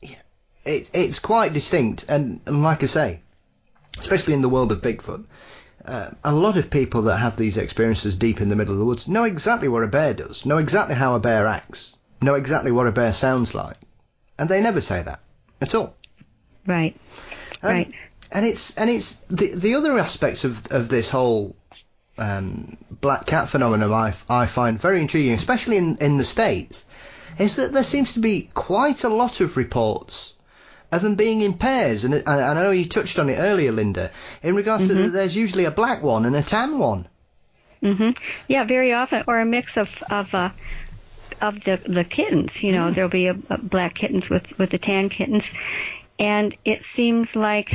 [SPEAKER 2] it, it's quite distinct. And, and like I say, especially in the world of Bigfoot, uh, a lot of people that have these experiences deep in the middle of the woods know exactly what a bear does, know exactly how a bear acts, know exactly what a bear sounds like. And they never say that at all.
[SPEAKER 3] Right,
[SPEAKER 2] um,
[SPEAKER 3] right.
[SPEAKER 2] And it's and it's the the other aspects of of this whole um, black cat phenomenon I, I find very intriguing, especially in, in the States, is that there seems to be quite a lot of reports of them being in pairs. And, and I know you touched on it earlier, Linda, in regards mm-hmm. to that there's usually a black one and a tan one.
[SPEAKER 3] Mm-hmm. Yeah, very often, or a mix of of uh, of the the kittens. You know, mm. there'll be a, a black kittens with with the tan kittens, and it seems like.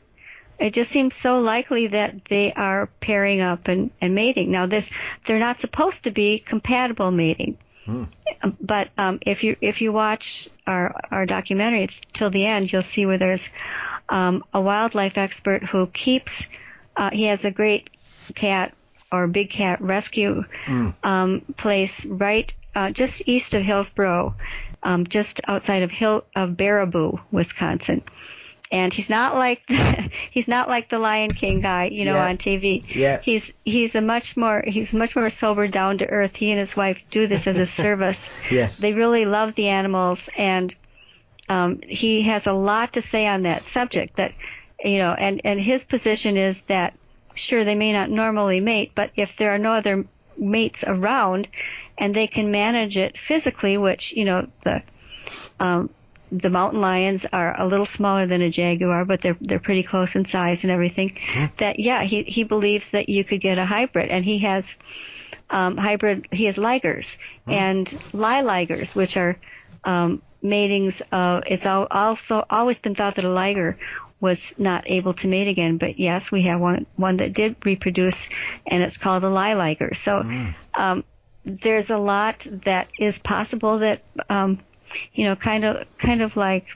[SPEAKER 3] It just seems so likely that they are pairing up and, and mating. Now, this they're not supposed to be compatible mating, hmm. but um, if you if you watch our our documentary till the end, you'll see where there's um, a wildlife expert who keeps. Uh, he has a great cat or big cat rescue hmm. um, place right uh, just east of Hillsboro, um, just outside of Hill of Baraboo, Wisconsin. And he's not like he's not like the Lion King guy, you know, yeah. on T V.
[SPEAKER 2] Yeah.
[SPEAKER 3] He's he's a much more he's much more sober, down to earth. He and his wife do this as a service.
[SPEAKER 2] Yes.
[SPEAKER 3] They really love the animals, and um, he has a lot to say on that subject. That you know, and and his position is that sure they may not normally mate, but if there are no other mates around, and they can manage it physically, which you know the. Um, The mountain lions are a little smaller than a jaguar, but they're they're pretty close in size and everything. Mm-hmm. That yeah, he he believes that you could get a hybrid, and he has um, hybrid. He has ligers mm-hmm. and liligers, which are um, matings. Of, it's al- also always been thought that a liger was not able to mate again, but yes, we have one one that did reproduce, and it's called a liliger. So mm. um, there's a lot that is possible that. Um, You know, kind of, kind of like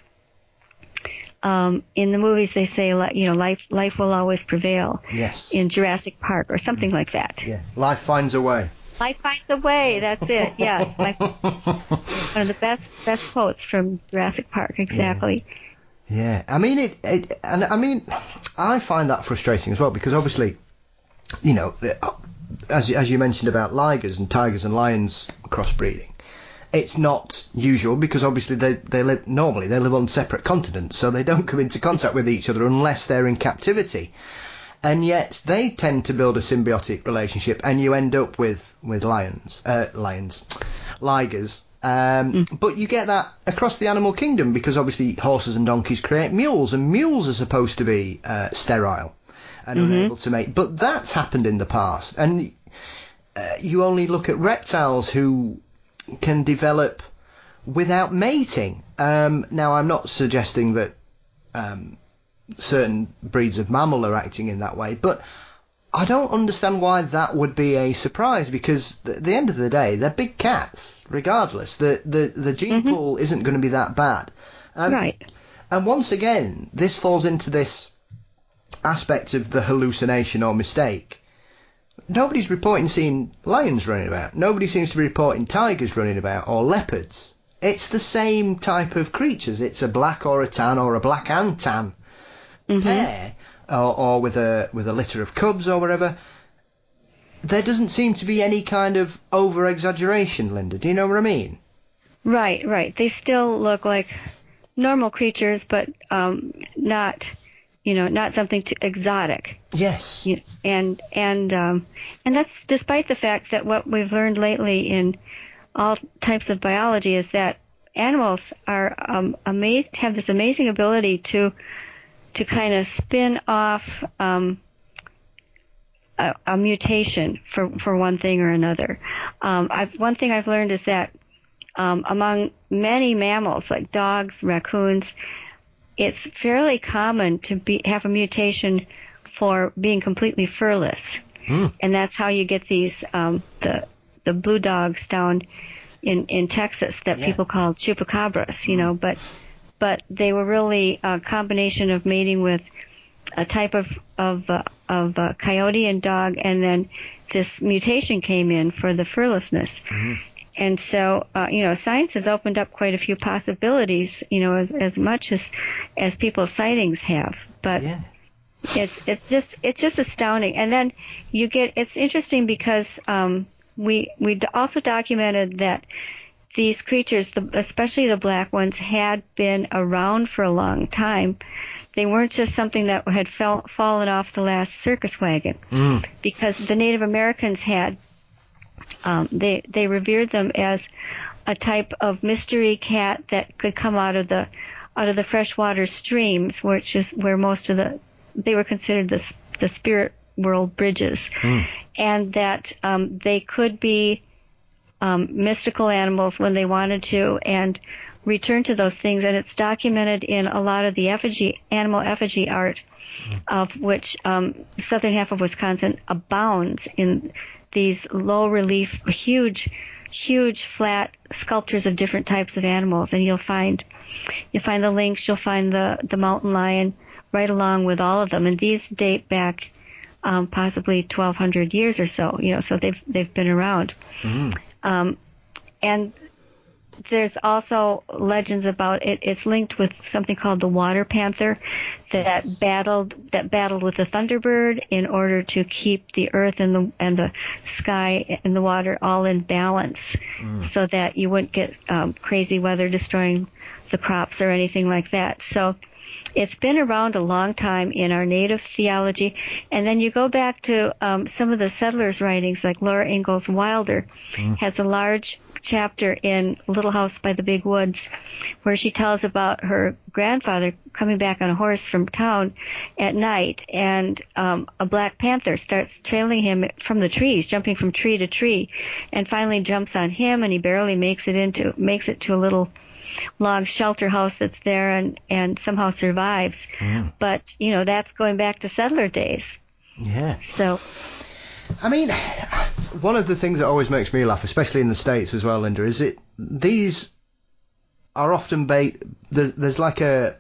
[SPEAKER 3] um, in the movies they say, you know, life, life will always prevail.
[SPEAKER 2] Yes.
[SPEAKER 3] In Jurassic Park or something like that.
[SPEAKER 2] Yeah. Life finds a way.
[SPEAKER 3] Life finds a way. That's it. Yes. Life, one of the best, best quotes from Jurassic Park. Exactly.
[SPEAKER 2] Yeah. yeah. I mean it, it, and I mean, I find that frustrating as well because obviously, you know, as as you mentioned about ligers and tigers and lions crossbreeding. It's not usual because obviously they, they live normally they live on separate continents, so they don't come into contact with each other unless they're in captivity. And yet they tend to build a symbiotic relationship, and you end up with with lions, uh, lions, ligers. Um, mm. But you get that across the animal kingdom because obviously horses and donkeys create mules, and mules are supposed to be uh, sterile and mm-hmm. unable to mate. But that's happened in the past, and uh, you only look at reptiles who can develop without mating. Um, now, I'm not suggesting that um, certain breeds of mammal are acting in that way, but I don't understand why that would be a surprise because at the end of the day, they're big cats, regardless. The the, the gene mm-hmm. pool isn't going to be that bad. And,
[SPEAKER 3] right.
[SPEAKER 2] And once again, this falls into this aspect of the hallucination or mistake. Nobody's reporting seeing lions running about. Nobody seems to be reporting tigers running about or leopards. It's the same type of creatures. It's a black or a tan or a black and tan mm-hmm. pair, or, or with a with a litter of cubs or whatever. There doesn't seem to be any kind of over-exaggeration, Linda. Do you know what I mean?
[SPEAKER 3] Right, right. They still look like normal creatures, but um, not, you know, not something too exotic.
[SPEAKER 2] Yes.
[SPEAKER 3] You, and and um, and that's despite the fact that what we've learned lately in all types of biology is that animals are um, amazed, have this amazing ability to to kind of spin off um, a, a mutation for, for one thing or another. Um, I've, one thing I've learned is that um, among many mammals, like dogs, raccoons, it's fairly common to be, have a mutation for being completely furless, mm. and that's how you get these um, the the blue dogs down in, in Texas that yeah. people call chupacabras, you know, but but they were really a combination of mating with a type of of uh, of uh, coyote and dog, and then this mutation came in for the furlessness. Mm-hmm. And so, uh, you know, science has opened up quite a few possibilities, you know, as, as much as as people's sightings have. But yeah. it's it's just it's just astounding. And then you get it's interesting because um, we we also documented that these creatures, the, especially the black ones, had been around for a long time. They weren't just something that had fell, fallen off the last circus wagon, mm. because the Native Americans had. Um, they they revered them as a type of mystery cat that could come out of the out of the freshwater streams, which is where most of the they were considered the the spirit world bridges, mm. and that um, they could be um, mystical animals when they wanted to and return to those things. And it's documented in a lot of the effigy animal effigy art, mm. of which um, the southern half of Wisconsin abounds in. These low relief, huge, huge flat sculptures of different types of animals, and you'll find, you'll find the lynx, you'll find the, the mountain lion, right along with all of them. And these date back um, possibly twelve hundred years or so. You know, so they've they've been around. Mm-hmm. Um, and there's also legends about it. It's linked with something called the water panther that battled that battled with the thunderbird in order to keep the earth and the and the sky and the water all in balance, mm. so that you wouldn't get um, crazy weather destroying the crops or anything like that. So it's been around a long time in our native theology. And then you go back to um, some of the settlers' writings, like Laura Ingalls Wilder mm. has a large chapter in Little House by the Big Woods, where she tells about her grandfather coming back on a horse from town at night, and um, a black panther starts trailing him from the trees, jumping from tree to tree, and finally jumps on him, and he barely makes it into makes it to a little log shelter house that's there, and and somehow survives. Mm. But you know, that's going back to settler days.
[SPEAKER 2] Yeah.
[SPEAKER 3] So,
[SPEAKER 2] I mean, one of the things that always makes me laugh, especially in the States as well, Linda, is it these are often ba- there's, there's like a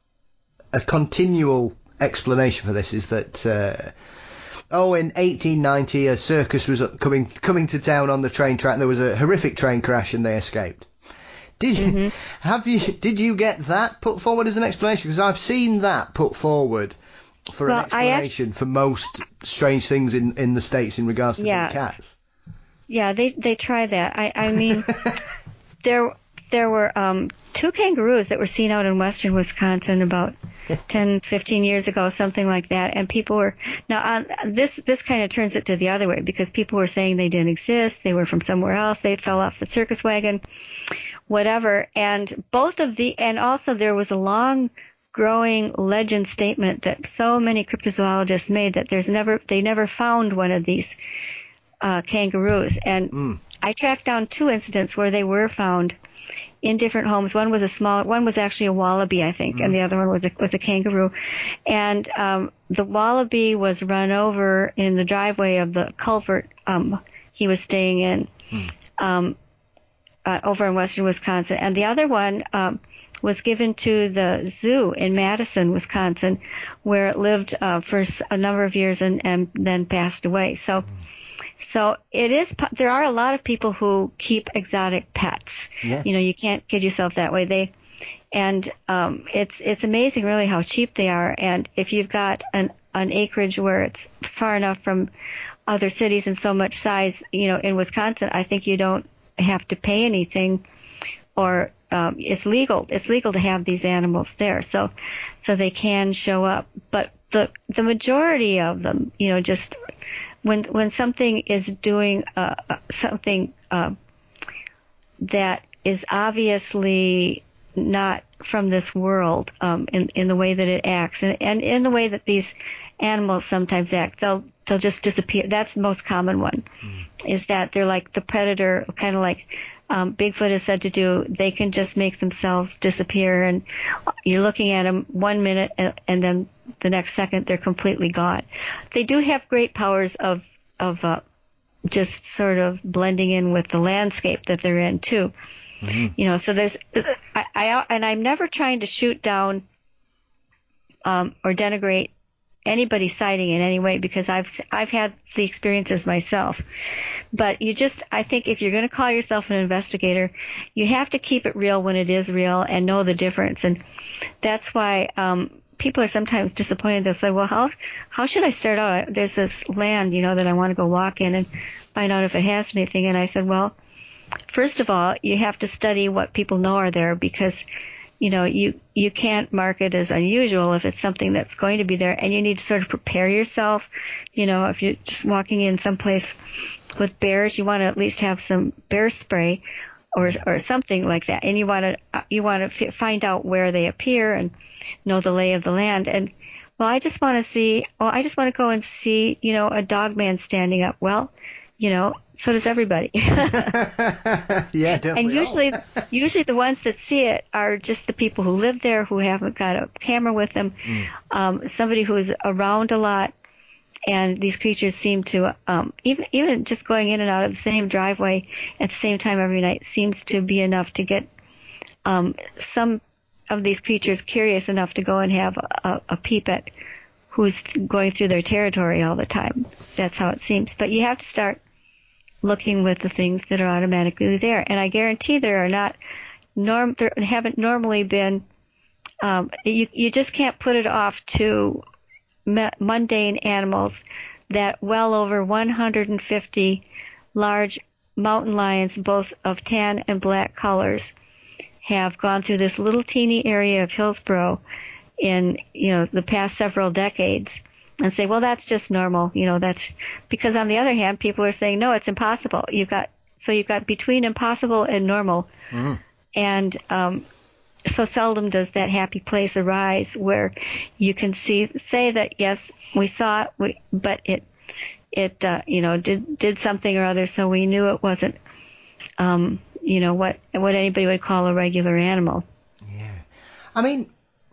[SPEAKER 2] a continual explanation for this, is that uh, oh, in eighteen ninety a circus was coming coming to town on the train track, and there was a horrific train crash and they escaped. Did you mm-hmm. have you did you get that put forward as an explanation? Because I've seen that put forward for well, an explanation actually, for most strange things in, in the States in regards to
[SPEAKER 3] yeah,
[SPEAKER 2] big cats.
[SPEAKER 3] Yeah, they they try that. I I mean, there there were um, two kangaroos that were seen out in western Wisconsin about ten, fifteen years ago, something like that, and people were now on this this kind of turns it to the other way, because people were saying they didn't exist, they were from somewhere else, they fell off the circus wagon, whatever. And both of the and also there was a long growing legend statement that so many cryptozoologists made that there's never they never found one of these uh, kangaroos. And mm. I tracked down two incidents where they were found in different homes. One was a smaller, one was actually a wallaby, I think, mm. and the other one was a, was a kangaroo. And um, the wallaby was run over in the driveway of the culvert um, he was staying in, mm. um, uh, over in western Wisconsin. And the other one, um, was given to the zoo in Madison, Wisconsin, where it lived uh, for a number of years and, and then passed away. So, so it is. There are a lot of people who keep exotic pets.
[SPEAKER 2] Yes.
[SPEAKER 3] You know, you can't kid yourself that way. They, and um, it's it's amazing, really, how cheap they are. And if you've got an an acreage where it's far enough from other cities and so much size, you know, in Wisconsin, I think you don't have to pay anything, or um, it's legal. It's legal to have these animals there, so so they can show up. But the the majority of them, you know, just when when something is doing uh, something uh, that is obviously not from this world, um, in in the way that it acts, and, and in the way that these animals sometimes act, they'll they'll just disappear. That's the most common one, mm. is that they're like the predator, kind of like um, Bigfoot is said to do. They can just make themselves disappear, and you're looking at them one minute, and, and then the next second they're completely gone. They do have great powers of of uh, just sort of blending in with the landscape that they're in too. Mm-hmm. You know, so there's I, I and I'm never trying to shoot down um, or denigrate anybody's sighting in any way, because I've I've had the experiences myself. But you just, I think if you're going to call yourself an investigator, you have to keep it real when it is real and know the difference. And that's why um, people are sometimes disappointed. They'll say, well, how how should I start out? There's this land, you know, that I want to go walk in and find out if it has anything. And I said, well, first of all, you have to study what people know are there, because you know, you, you can't mark it as unusual if it's something that's going to be there, and you need to sort of prepare yourself. You know, if you're just walking in someplace with bears, you want to at least have some bear spray or or something like that, and you want to you want to f- find out where they appear and know the lay of the land. And well, I just want to see. Well, I just want to go and see, you know, a dog man standing up. Well, you know, so does everybody.
[SPEAKER 2] Yeah, definitely.
[SPEAKER 3] And usually, usually the ones that see it are just the people who live there, who haven't got a camera with them, mm. um, somebody who's around a lot. And these creatures seem to, um, even even just going in and out of the same driveway at the same time every night seems to be enough to get um, some of these creatures curious enough to go and have a, a peep at who's going through their territory all the time. That's how it seems. But you have to start looking with the things that are automatically there. And I guarantee there are not, norm, there haven't normally been, um, you, you just can't put it off to me, mundane animals that well over one hundred fifty large mountain lions, both of tan and black colors, have gone through this little teeny area of Hillsborough in, you know, the past several decades. And say, well, that's just normal, you know, that's because on the other hand, people are saying, no, it's impossible. You've got, so you've got between impossible and normal. Mm-hmm. And, um, so seldom does that happy place arise where you can see, say that, yes, we saw it, we, but it, it, uh, you know, did, did something or other. So we knew it wasn't, um, you know, what, what anybody would call a regular animal.
[SPEAKER 2] Yeah. I mean,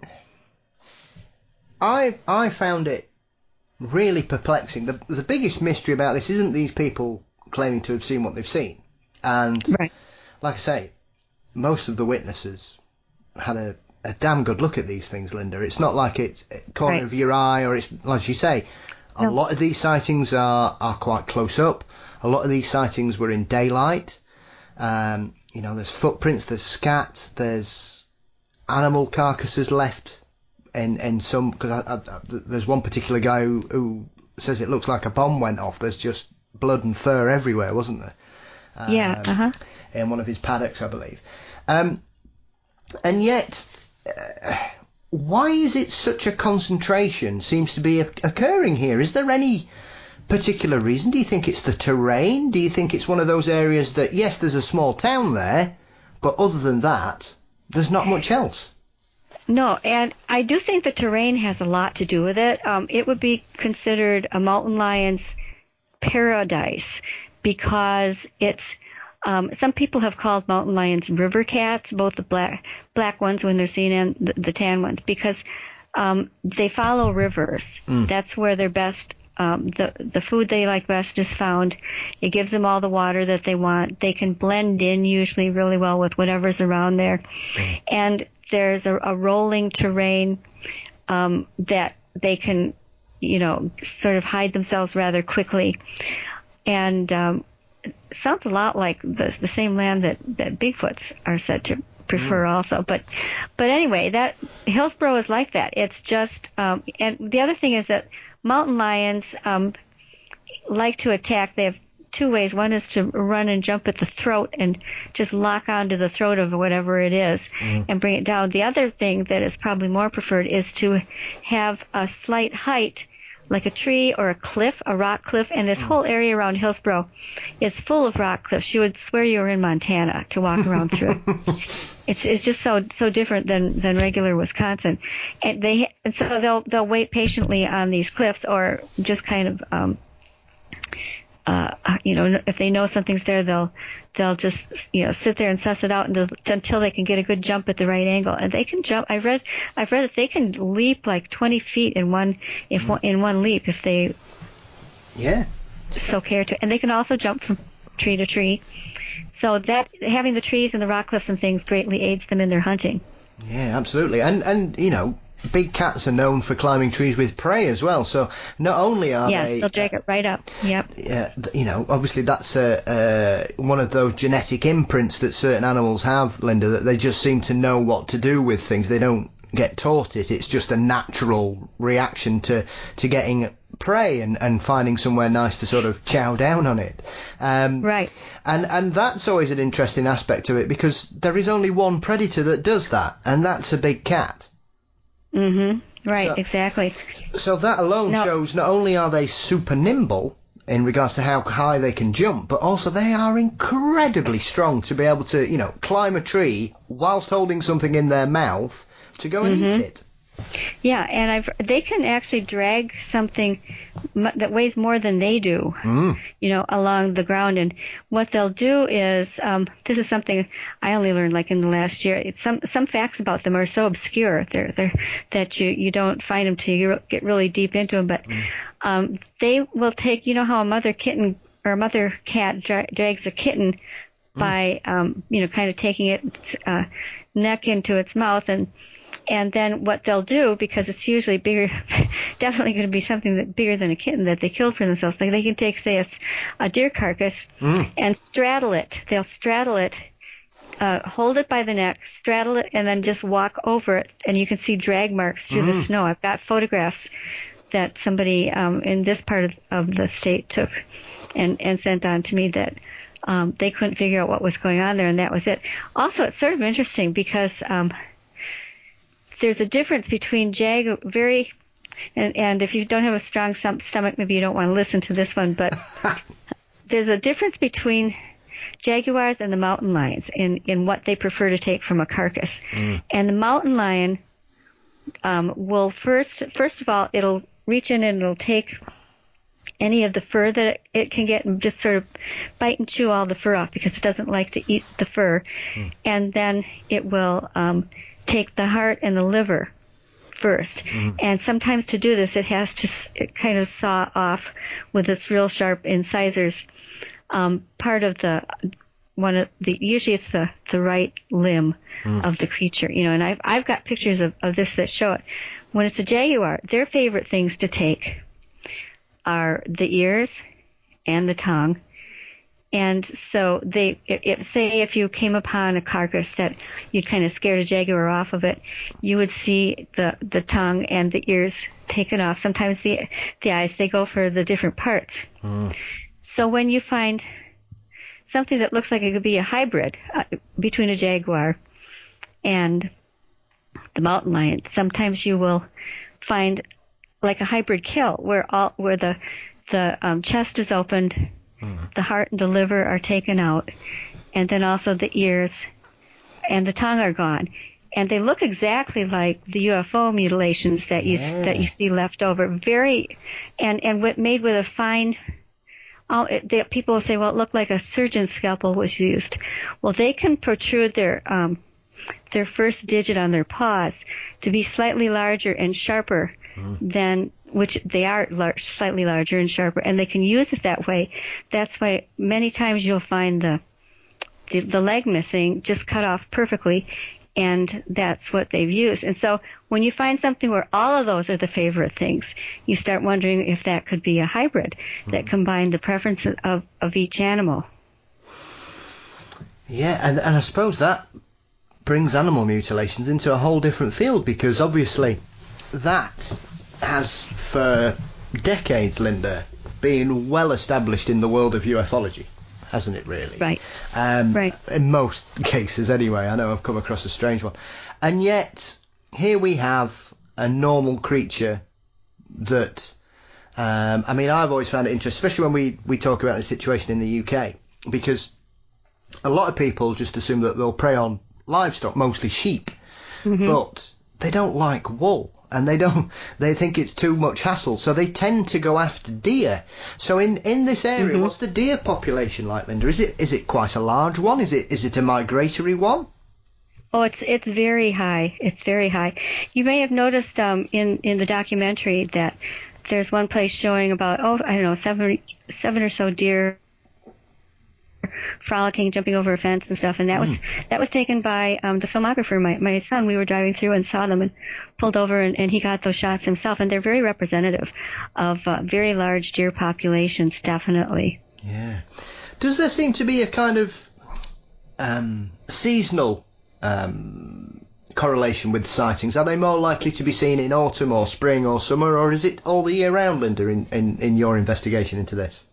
[SPEAKER 2] I, I found it really perplexing. The the biggest mystery about this isn't these people claiming to have seen what they've seen. And,
[SPEAKER 3] right.
[SPEAKER 2] like I say, most of the witnesses had a, a damn good look at these things, Linda. It's not like it's corner right. of your eye, or it's, as you say, a no. lot of these sightings are, are quite close up. A lot of these sightings were in daylight. Um, you know, there's footprints, there's scat, there's animal carcasses left. And and some, because I, I, there's one particular guy who, who says it looks like a bomb went off. There's just blood and fur everywhere, wasn't there? Um,
[SPEAKER 3] yeah. Uh huh.
[SPEAKER 2] In one of his paddocks, I believe. Um, and yet, uh, why is it such a concentration seems to be occurring here? Is there any particular reason? Do you think it's the terrain? Do you think it's one of those areas that, yes, there's a small town there, but other than that, there's not much else?
[SPEAKER 3] No, and I do think the terrain has a lot to do with it. Um, it would be considered a mountain lion's paradise because it's, um, some people have called mountain lions river cats, both the black black ones when they're seen and the, the tan ones, because um, they follow rivers. Mm. That's where they're best. Um, the the food they like best is found. It gives them all the water that they want. They can blend in usually really well with whatever's around there. Mm. And there's a, a rolling terrain um, that they can, you know, sort of hide themselves rather quickly. And um, it sounds a lot like the, the same land that, that Bigfoots are said to prefer mm. also. But but anyway, that Hillsborough is like that. It's just, um, and the other thing is that mountain lions um, like to attack. They have two ways. One is to run and jump at the throat and just lock onto the throat of whatever it is mm. and bring it down. The other thing that is probably more preferred is to have a slight height, like a tree or a cliff, a rock cliff, and this whole area around Hillsborough is full of rock cliffs. You would swear you were in Montana to walk around through it. It's it's just so so different than, than regular Wisconsin, and they and so they'll they'll wait patiently on these cliffs, or just kind of um uh you know if they know something's there, they'll they'll just you know sit there and suss it out until until they can get a good jump at the right angle, and they can jump. I read I've read that they can leap like twenty feet in one if one, in one leap if they
[SPEAKER 2] yeah
[SPEAKER 3] so care to, and they can also jump from tree to tree. So that having the trees and the rock cliffs and things greatly aids them in their hunting.
[SPEAKER 2] Yeah, absolutely. And, and you know, big cats are known for climbing trees with prey as well. So not only are
[SPEAKER 3] yes,
[SPEAKER 2] they...
[SPEAKER 3] Yes, they'll drag it right up. Yep.
[SPEAKER 2] Yeah, you know, obviously that's uh, uh, one of those genetic imprints that certain animals have, Linda, that they just seem to know what to do with things. They don't get taught it. It's just a natural reaction to, to getting prey and, and finding somewhere nice to sort of chow down on it. Um,
[SPEAKER 3] right.
[SPEAKER 2] And and that's always an interesting aspect to it, because there is only one predator that does that, and that's a big cat.
[SPEAKER 3] Mm-hmm. Right,
[SPEAKER 2] so,
[SPEAKER 3] exactly.
[SPEAKER 2] So that alone
[SPEAKER 3] no.
[SPEAKER 2] shows not only are they super nimble in regards to how high they can jump, but also they are incredibly strong to be able to, you know, climb a tree whilst holding something in their mouth to go and
[SPEAKER 3] mm-hmm.
[SPEAKER 2] eat it.
[SPEAKER 3] Yeah, and I've they can actually drag something m- that weighs more than they do,
[SPEAKER 2] mm.
[SPEAKER 3] you know, along the ground. And what they'll do is, um, this is something I only learned like in the last year. It's some some facts about them are so obscure they're, they're, that you, you don't find them till you get really deep into them. But
[SPEAKER 2] mm.
[SPEAKER 3] um, they will take, you know, how a mother kitten or a mother cat dra- drags a kitten mm. by, um, you know, kind of taking its uh, neck into its mouth, and And then what they'll do, because it's usually bigger, definitely going to be something that bigger than a kitten that they killed for themselves. Like they can take, say, a, a deer carcass
[SPEAKER 2] mm.
[SPEAKER 3] and straddle it. They'll straddle it, uh, hold it by the neck, straddle it, and then just walk over it. And you can see drag marks through
[SPEAKER 2] mm.
[SPEAKER 3] the snow. I've got photographs that somebody um, in this part of, of the state took and, and sent on to me that um, they couldn't figure out what was going on there, and that was it. Also, it's sort of interesting because um, there's a difference between jag very, and, and if you don't have a strong stomach, maybe you don't want to listen to this one, but there's a difference between jaguars and the mountain lions in, in what they prefer to take from a carcass.
[SPEAKER 2] Mm.
[SPEAKER 3] And the mountain lion um, will first, first of all, it'll reach in and it'll take any of the fur that it can get and just sort of bite and chew all the fur off because it doesn't like to eat the fur.
[SPEAKER 2] Mm.
[SPEAKER 3] And then it will um, take the heart and the liver first.
[SPEAKER 2] Mm.
[SPEAKER 3] And sometimes to do this, it has to it kind of saw off with its real sharp incisors um, part of the one of the usually it's the, the right limb mm. of the creature, you know. And I've I've got pictures of, of this that show it. When it's a jaguar, their favorite things to take are the ears and the tongue. And so they, if, say if you came upon a carcass that you'd kind of scared a jaguar off of it, you would see the, the tongue and the ears taken off. Sometimes the the eyes, they go for the different parts.
[SPEAKER 2] Mm.
[SPEAKER 3] So when you find something that looks like it could be a hybrid uh, between a jaguar and the mountain lion, sometimes you will find like a hybrid kill where all where the the um, chest is opened, the heart and the liver are taken out, and then also the ears and the tongue are gone. And they look exactly like the U F O mutilations that you
[SPEAKER 2] yeah.
[SPEAKER 3] that you see left over. Very, and and with, made with a fine. Oh, it, they, people will say, well, it looked like a surgeon's scalpel was used. Well, they can protrude their um, their first digit on their paws to be slightly larger and sharper mm. than. Which they are large, slightly larger and sharper, and they can use it that way. That's why many times you'll find the, the the leg missing, just cut off perfectly, and that's what they've used. And so when you find something where all of those are the favorite things, you start wondering if that could be a hybrid mm. that combined the preferences of, of each animal.
[SPEAKER 2] Yeah, and, and I suppose that brings animal mutilations into a whole different field, because obviously that has for decades, Linda, been well established in the world of ufology, hasn't it, really?
[SPEAKER 3] Right.
[SPEAKER 2] Um,
[SPEAKER 3] right.
[SPEAKER 2] In most cases, anyway. I know I've come across a strange one. And yet, here we have a normal creature that, um, I mean, I've always found it interesting, especially when we, we talk about the situation in the U K, because a lot of people just assume that they'll prey on livestock, mostly sheep, mm-hmm. but they don't like wool. And they don't. They think it's too much hassle, so they tend to go after deer. So in, in this area, mm-hmm. what's the deer population like, Linda? Is it is it quite a large one? Is it is it a migratory one?
[SPEAKER 3] Oh, it's it's very high. It's very high. You may have noticed um, in in the documentary that there's one place showing about oh I don't know seven seven or so deer frolicking, jumping over a fence and stuff, and that mm. was that was taken by um, the filmographer, my my son. We were driving through and saw them and pulled over, and, and he got those shots himself, and they're very representative of uh, very large deer populations, definitely.
[SPEAKER 2] Yeah. Does there seem to be a kind of um, seasonal um, correlation with sightings? Are they more likely to be seen in autumn or spring or summer, or is it all the year round, Linda, in, in, in your investigation into this?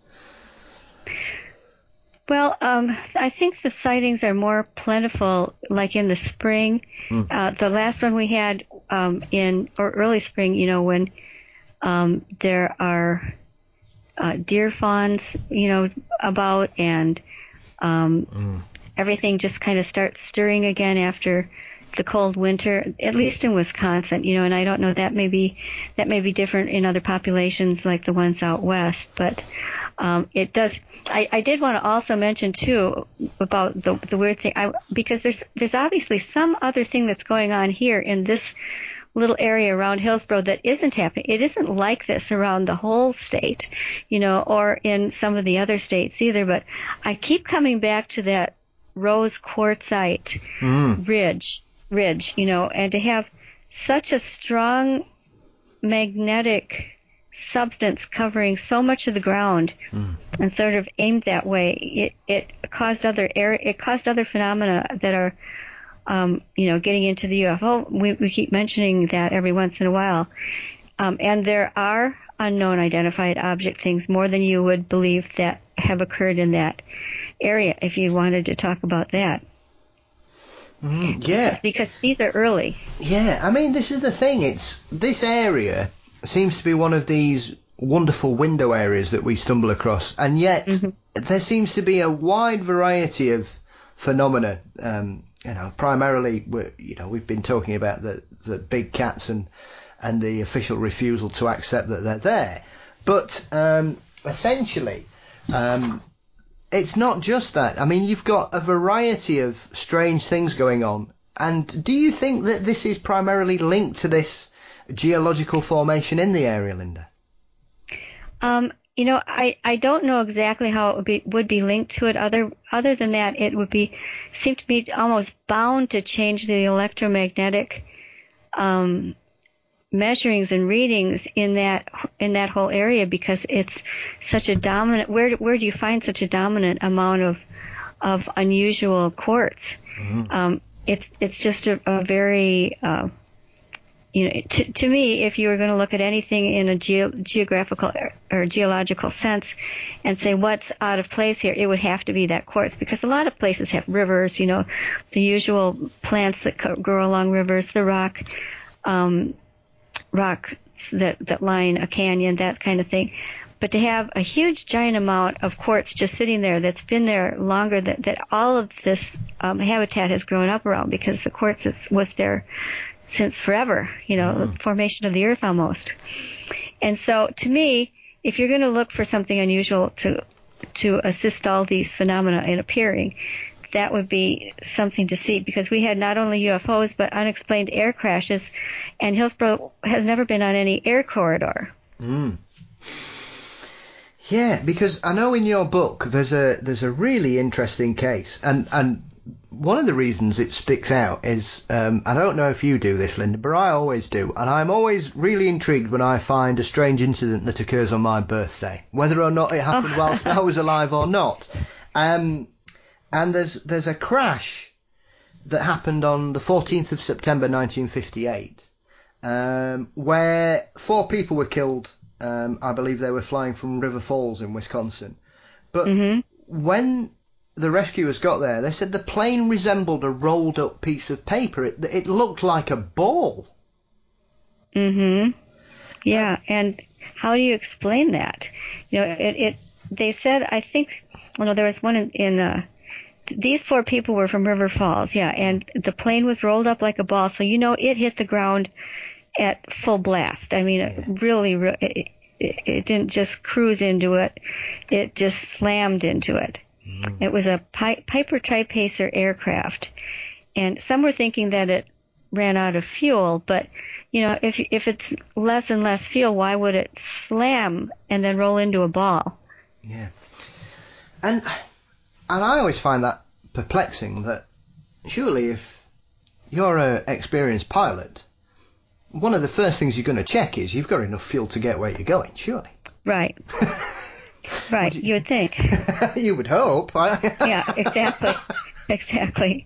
[SPEAKER 3] Well, um, I think the sightings are more plentiful, like in the spring. Mm. Uh, the last one we had um, in or early spring, you know, when um, there are uh, deer fawns, you know, about, and um, mm. everything just kind of starts stirring again after the cold winter. At least in Wisconsin, you know, and I don't know, that may be that may be different in other populations like the ones out west, but um, it does. I, I did want to also mention too about the the weird thing, I, because there's there's obviously some other thing that's going on here in this little area around Hillsborough that isn't happening. It isn't like this around the whole state, you know, or in some of the other states either. But I keep coming back to that rose quartzite mm. ridge, ridge, you know, and to have such a strong magnetic substance covering so much of the ground mm. and sort of aimed that way, it it caused other air, it caused other phenomena that are, um, you know, getting into the U F O. We, we keep mentioning that every once in a while, um, and there are unknown identified object things, more than you would believe, that have occurred in that area. If you wanted to talk about that.
[SPEAKER 2] Mm, yeah,
[SPEAKER 3] because these are early.
[SPEAKER 2] Yeah, I mean, this is the thing. It's this area seems to be one of these wonderful window areas that we stumble across, and yet mm-hmm. there seems to be a wide variety of phenomena. Um, you know, primarily, we're, you know, we've been talking about the the big cats and and the official refusal to accept that they're there, but um, essentially, um, it's not just that. I mean, you've got a variety of strange things going on, and do you think that this is primarily linked to this geological formation in the area, Linda?
[SPEAKER 3] Um, you know, I, I don't know exactly how it would be, would be linked to it. Other other than that, it would be seem to be almost bound to change the electromagnetic um, measurings and readings in that in that whole area, because it's such a dominant. Where where do you find such a dominant amount of of unusual quartz? Mm-hmm. Um, it's it's just a, a very uh, You know, to, to me, if you were going to look at anything in a ge- geographical or, or geological sense and say what's out of place here, it would have to be that quartz, because a lot of places have rivers, you know, the usual plants that co- grow along rivers, the rock, um, rocks that, that line a canyon, that kind of thing. But to have a huge, giant amount of quartz just sitting there that's been there longer, that, that all of this um, habitat has grown up around, because the quartz is, was there since forever, you know, mm-hmm. the formation of the earth almost. And so to me, if you're going to look for something unusual to to assist all these phenomena in appearing, that would be something to see, because we had not only U F Os but unexplained air crashes, and Hillsborough has never been on any air corridor.
[SPEAKER 2] Mm. Yeah, because I know in your book there's a there's a really interesting case, and and one of the reasons it sticks out is, um, I don't know if you do this, Linda, but I always do, and I'm always really intrigued when I find a strange incident that occurs on my birthday, whether or not it happened oh. whilst I was alive or not. Um, and there's there's a crash that happened on the fourteenth of September nineteen fifty-eight, um, where four people were killed. Um, I believe they were flying from River Falls in Wisconsin. But mm-hmm. when the rescuers got there, they said the plane resembled a rolled-up piece of paper. It, it looked like a ball.
[SPEAKER 3] Mm-hmm. Yeah, and how do you explain that? You know, it. it they said, I think, well, no, there was one in, in uh, these four people were from River Falls, yeah, and the plane was rolled up like a ball, so you know it hit the ground at full blast. I mean, it really, it, it, it didn't just cruise into it. It just slammed into it. Mm. It was a Pi- Piper Tri-Pacer aircraft. And some were thinking that it ran out of fuel, but, you know, if if it's less and less fuel, why would it slam and then roll into a ball?
[SPEAKER 2] Yeah. And, and I always find that perplexing, that surely if you're an experienced pilot, one of the first things you're going to check is you've got enough fuel to get where you're going, surely.
[SPEAKER 3] Right. Right, you, you would think.
[SPEAKER 2] You would hope.
[SPEAKER 3] Yeah, exactly. Exactly.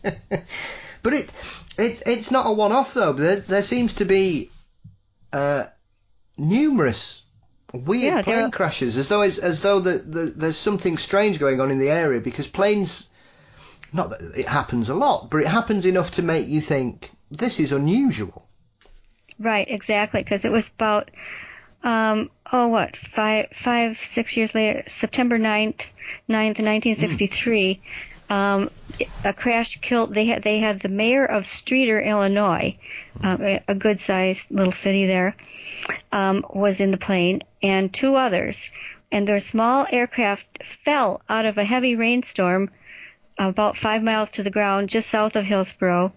[SPEAKER 2] But it, it it's not a one-off, though. There, there seems to be uh, numerous weird yeah, plane there... crashes, as though it's, as though the, the, there's something strange going on in the area, because planes, not that it happens a lot, but it happens enough to make you think, this is unusual.
[SPEAKER 3] Right, exactly, because it was about, um, oh, what, five, five, six years later, September ninth, nineteen sixty-three, mm. um, a crash killed, they had, they had the mayor of Streator, Illinois, um, a, a good-sized little city there, um, was in the plane, and two others, and their small aircraft fell out of a heavy rainstorm about five miles to the ground, just south of Hillsborough,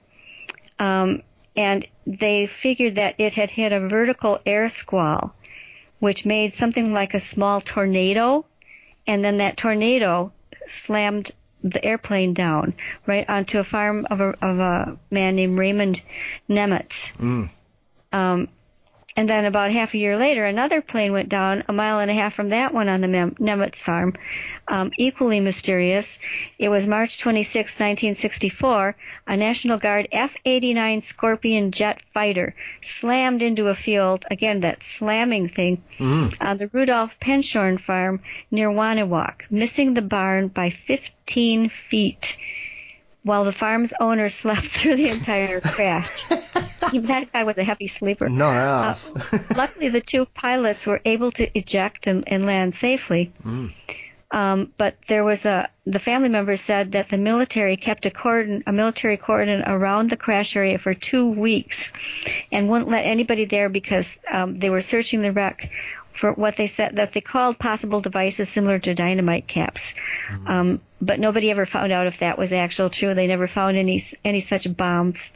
[SPEAKER 3] um, and they figured that it had hit a vertical air squall, which made something like a small tornado, and then that tornado slammed the airplane down right onto a farm of a, of a man named Raymond Nemitz. Mm. Um, and then about half a year later, another plane went down a mile and a half from that one on the Mem- Nemitz farm. Um, equally mysterious, it was March twenty-sixth, nineteen sixty-four, a National Guard F eighty-nine Scorpion jet fighter slammed into a field, again, that slamming thing, mm. on the Rudolph Penshorn farm near Wanawak, missing the barn by fifteen feet, while the farm's owner slept through the entire crash. That guy was a heavy sleeper.
[SPEAKER 2] No,
[SPEAKER 3] uh, luckily, the two pilots were able to eject and, and land safely. Mm. Um, but there was a, the family members said that the military kept a cordon, a military cordon around the crash area for two weeks and wouldn't let anybody there because um, they were searching the wreck for what they said that they called possible devices similar to dynamite caps. Mm-hmm. Um, but nobody ever found out if that was actual true. They never found any any such bombs.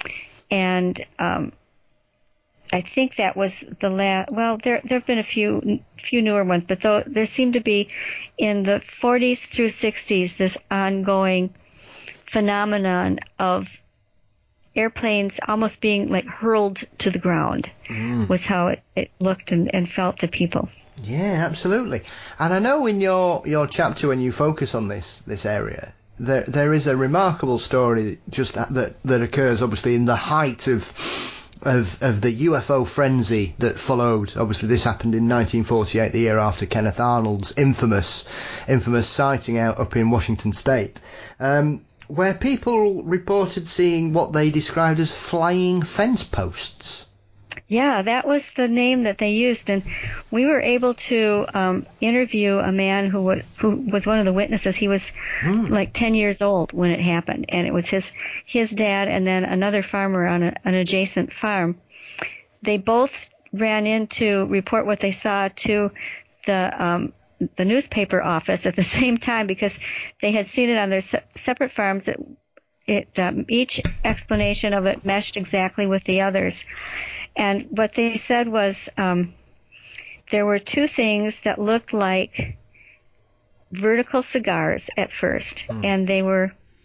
[SPEAKER 3] And um, I think that was the last. Well, there there have been a few few newer ones, but though, there seemed to be in the forties through sixties this ongoing phenomenon of airplanes almost being like hurled to the ground. Mm. Was how it, it looked and, and felt to people.
[SPEAKER 2] Yeah, absolutely. And I know in your, your chapter when you focus on this this area, there there is a remarkable story just that that occurs obviously in the height of of of the U F O frenzy that followed. Obviously, this happened in nineteen forty-eight, the year after Kenneth Arnold's infamous infamous sighting out up in Washington State. Um, where people reported seeing what they described as flying fence posts.
[SPEAKER 3] Yeah, that was the name that they used, and we were able to um, interview a man who was, who was one of the witnesses. He was mm. like ten years old when it happened, and it was his his dad and then another farmer on a, an adjacent farm. They both ran in to report what they saw to the um, the newspaper office at the same time because they had seen it on their se- separate farms. It, it um, each explanation of it meshed exactly with the others. And what they said was um, there were two things that looked like vertical cigars at first, mm. and they were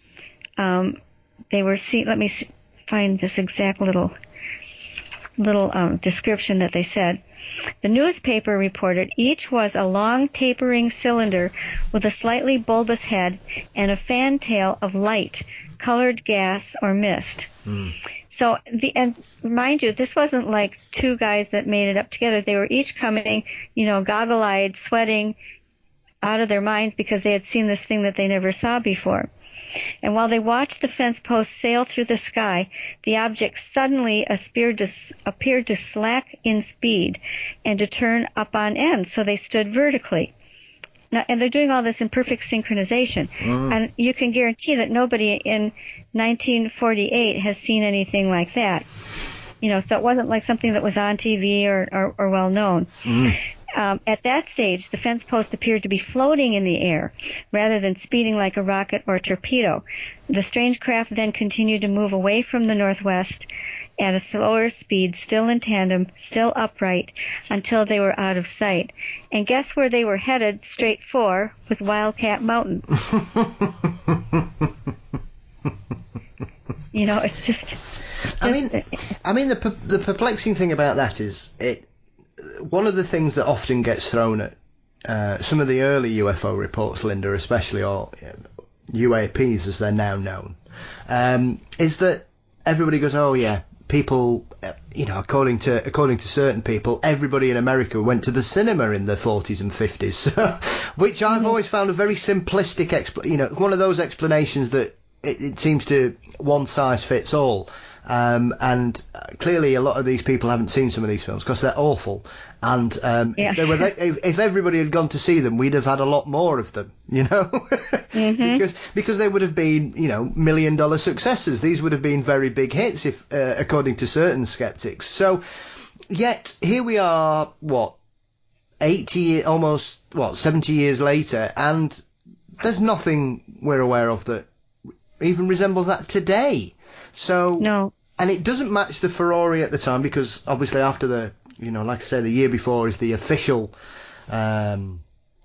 [SPEAKER 3] um, they were seen. Let me see, find this exact little little um, description that they said. The newspaper reported each was a long tapering cylinder with a slightly bulbous head and a fantail of light, colored gas or mist. Mm. So, the and mind you, this wasn't like two guys that made it up together. They were each coming, you know, goggle-eyed, sweating out of their minds because they had seen this thing that they never saw before. And while they watched the fence post sail through the sky, the object suddenly appeared to, appeared to slack in speed and to turn up on end, so they stood vertically. Now, and they're doing all this in perfect synchronization. Mm. And you can guarantee that nobody in nineteen forty-eight has seen anything like that. You know, so it wasn't like something that was on T V or, or, or well known. Mm. Um, at that stage, the fence post appeared to be floating in the air rather than speeding like a rocket or torpedo. The strange craft then continued to move away from the northwest at a slower speed, still in tandem, still upright, until they were out of sight. And guess where they were headed straight for was Wildcat Mountain. You know, it's just... just
[SPEAKER 2] I mean, I mean, the the perplexing thing about that is it. One of the things that often gets thrown at uh, some of the early U F O reports, Linda, especially, or U A Ps as they're now known, um, is that everybody goes, "Oh yeah, people, uh, you know, according to according to certain people, everybody in America went to the cinema in the forties and fifties," which I've always found a very simplistic, expl- you know, one of those explanations that it, it seems to one size fits all. Um, and clearly a lot of these people haven't seen some of these films because they're awful. And um, yeah. if, they were, if, if everybody had gone to see them, we'd have had a lot more of them, you know, mm-hmm. because because they would have been, you know, million dollar successes. These would have been very big hits, if uh, according to certain skeptics. So, yet here we are, what, eighty, almost what, seventy years later, and there's nothing we're aware of that even resembles that today. So,
[SPEAKER 3] no.
[SPEAKER 2] And it doesn't match the furore at the time because obviously after the, you know, like I say, the year before is the official um,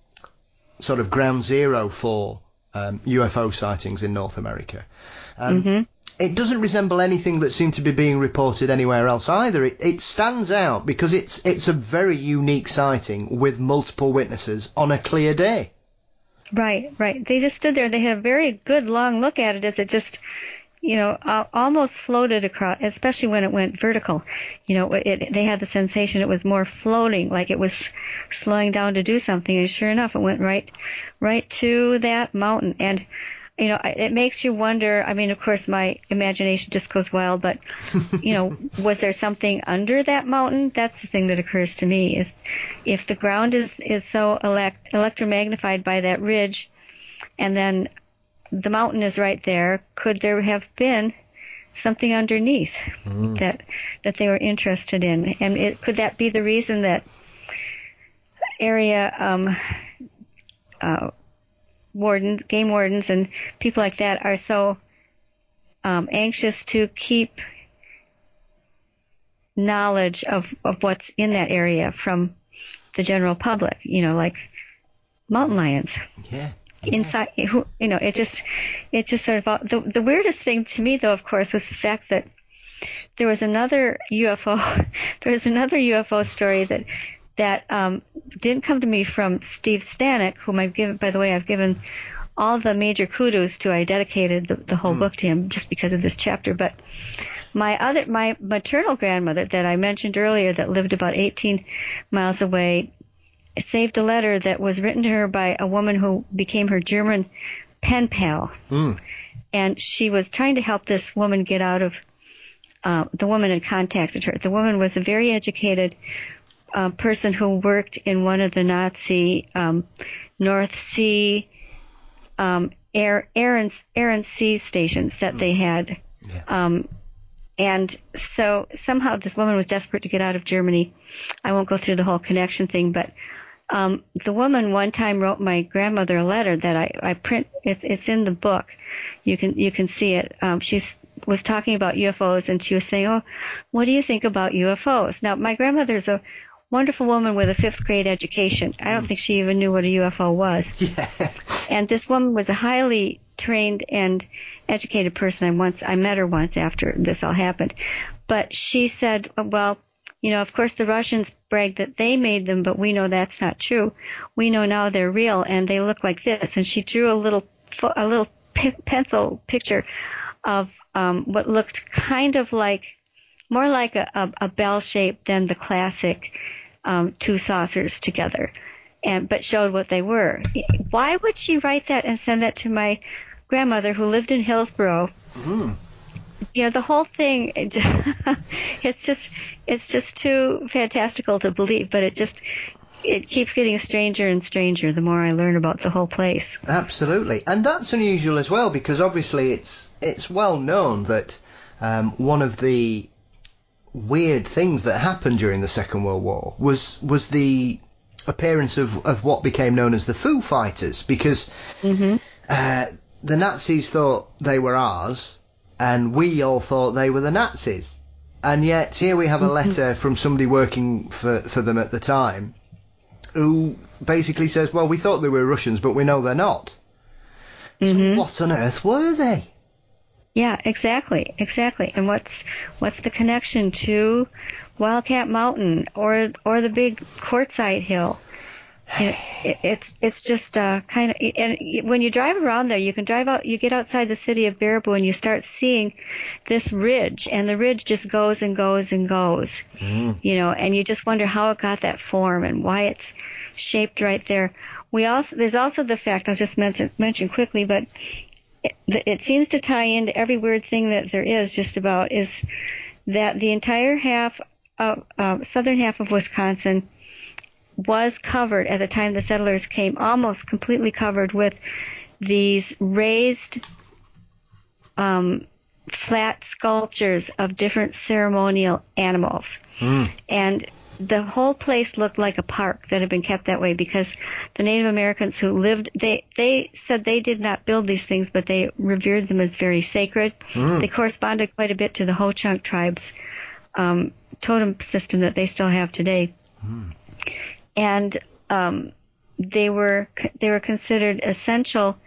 [SPEAKER 2] sort of ground zero for um, U F O sightings in North America. Um, mm-hmm. It doesn't resemble anything that seemed to be being reported anywhere else either. It, it stands out because it's it's a very unique sighting with multiple witnesses on a clear day.
[SPEAKER 3] Right, right. They just stood there. They had a very good long look at it as it just... you know, uh, almost floated across, especially when it went vertical. You know, it, they had the sensation it was more floating, like it was slowing down to do something. And sure enough, it went right, right to that mountain. And, you know, it makes you wonder. I mean, of course, my imagination just goes wild. But, you know, was there something under that mountain? That's the thing that occurs to me. Is if the ground is is so elect, electromagnified by that ridge, and then the mountain is right there, could there have been something underneath mm. that that they were interested in? And it, could that be the reason that area um, uh, wardens, game wardens, and people like that are so um, anxious to keep knowledge of, of what's in that area from the general public? You know, like mountain lions.
[SPEAKER 2] Yeah.
[SPEAKER 3] Inside, you know, it just, it just sort of, the, the weirdest thing to me, though, of course, was the fact that there was another U F O, there was another U F O story that, that um, didn't come to me from Steve Stanek, whom I've given, by the way, I've given all the major kudos to. I dedicated the, the whole mm. book to him just because of this chapter. But my other, my maternal grandmother that I mentioned earlier that lived about eighteen miles away, saved a letter that was written to her by a woman who became her German pen pal. Mm. And she was trying to help this woman get out of, uh, the woman had contacted her. The woman was a very educated uh, person who worked in one of the Nazi um, North Sea um, air, air, and, air and sea stations that mm. they had. Yeah. Um, and so somehow this woman was desperate to get out of Germany. I won't go through the whole connection thing, but Um, the woman one time wrote my grandmother a letter that I, I print. It's, it's in the book. You can you can see it. Um, she was talking about U F Os, and she was saying, "Oh, what do you think about U F Os?" Now, my grandmother's a wonderful woman with a fifth grade education. I don't think she even knew what a U F O was. Yeah. And this woman was a highly trained and educated person. I once I met her once after this all happened, but she said, well, you know, of course the Russians brag that they made them, but we know that's not true. We know now they're real, and they look like this. And she drew a little a little p- pencil picture of um, what looked kind of like, more like a, a, a bell shape than the classic um, two saucers together, and but showed what they were. Why would she write that and send that to my grandmother who lived in Hillsborough?
[SPEAKER 2] Mm.
[SPEAKER 3] You know, the whole thing, it just, it's just, it's just too fantastical to believe, but it just, it keeps getting stranger and stranger the more I learn about the whole place.
[SPEAKER 2] Absolutely. And that's unusual as well, because obviously it's, it's well known that um, one of the weird things that happened during the Second World War was, was the appearance of, of what became known as the Foo Fighters, because mm-hmm. uh, the Nazis thought they were ours, and we all thought they were the Nazis. And yet here we have a letter from somebody working for, for them at the time who basically says, well, we thought they were Russians, but we know they're not. Mm-hmm. So what on earth were they?
[SPEAKER 3] Yeah, exactly, exactly. And what's what's the connection to Wildcat Mountain or or the big Quartzsite Hill? It, it, it's it's just uh, kind of, and when you drive around there, you can drive out, you get outside the city of Baraboo, and you start seeing this ridge, and the ridge just goes and goes and goes, mm. you know, and you just wonder how it got that form and why it's shaped right there. We also there's also the fact I'll just mention mention quickly, but it, it seems to tie into every weird thing that there is just about is that the entire half of uh, southern half of Wisconsin was covered at the time the settlers came, almost completely covered with these raised um, flat sculptures of different ceremonial animals. Mm. And the whole place looked like a park that had been kept that way because the Native Americans who lived, they, they said they did not build these things, but they revered them as very sacred. Mm. They corresponded quite a bit to the Ho-Chunk tribes' um, totem system that they still have today. Mm. And um, they were they were considered essential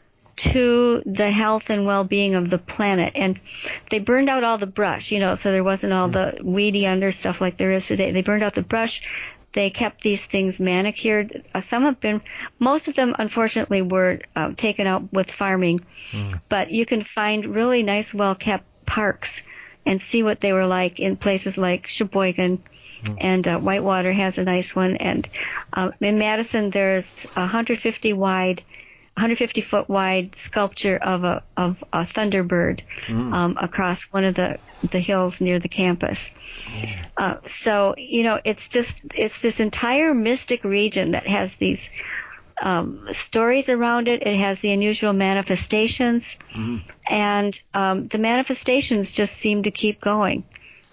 [SPEAKER 3] to the health and well-being of the planet. And they burned out all the brush, you know, so there wasn't all the weedy under stuff like there is today. They burned out the brush. They kept these things manicured. Uh, some have been, most of them, unfortunately, were uh, taken out with farming. Mm. But you can find really nice, well-kept parks and see what they were like in places like Sheboygan. And uh, Whitewater has a nice one, and uh, in Madison there's a one hundred fifty wide, one hundred fifty foot wide sculpture of a of a thunderbird mm. um, across one of the the hills near the campus. Yeah. Uh, so you know, it's just it's this entire mystic region that has these um, stories around it. It has the unusual manifestations, mm. and um, the manifestations just seem to keep going.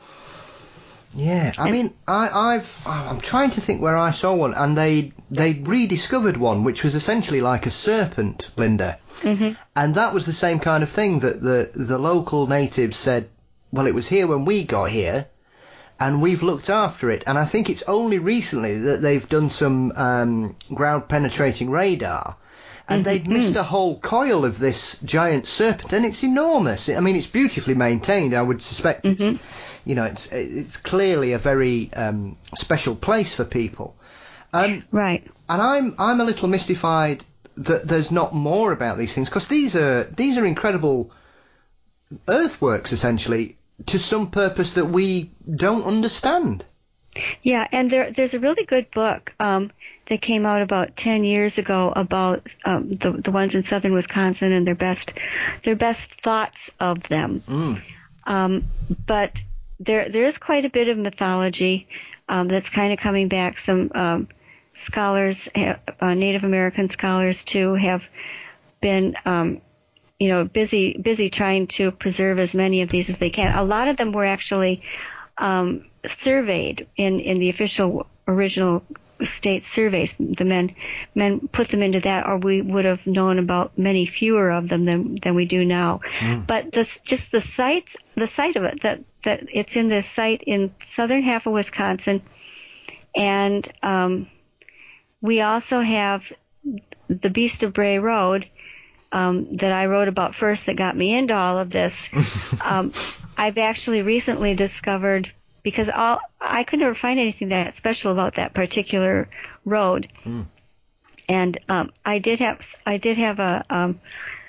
[SPEAKER 2] Yeah, I mean, I, I've I'm trying to think where I saw one, and they they rediscovered one which was essentially like a serpent, Linda, mm-hmm. and that was the same kind of thing that the the local natives said. Well, it was here when we got here, and we've looked after it. And I think it's only recently that they've done some um, ground penetrating radar, and mm-hmm. they'd missed a whole coil of this giant serpent, and it's enormous. I mean, it's beautifully maintained. I would suspect mm-hmm. it's. You know, it's it's clearly a very um, special place for people. Um,
[SPEAKER 3] right.
[SPEAKER 2] And I'm I'm a little mystified that there's not more about these things, because these are these are incredible earthworks, essentially, to some purpose that we don't understand.
[SPEAKER 3] Yeah, and there there's a really good book um, that came out about ten years ago about um, the the ones in southern Wisconsin and their best their best thoughts of them. Mm. Um, but There, there is quite a bit of mythology um, that's kind of coming back. Some um, scholars, uh, Native American scholars too, have been, um, you know, busy busy trying to preserve as many of these as they can. A lot of them were actually um, surveyed in, in the official original state surveys. The men men put them into that, or we would have known about many fewer of them than than we do now. Mm. But this, just the sites, the site of it, that that it's in this site in southern half of Wisconsin, and um, we also have the Beast of Bray Road, um, that I wrote about first that got me into all of this, um, I've actually recently discovered, because all, I could never find anything that special about that particular road. Mm. And um, I did have I did have a um,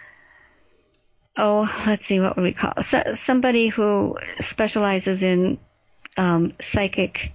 [SPEAKER 3] oh let's see, what would we call it? So, somebody who specializes in um, psychic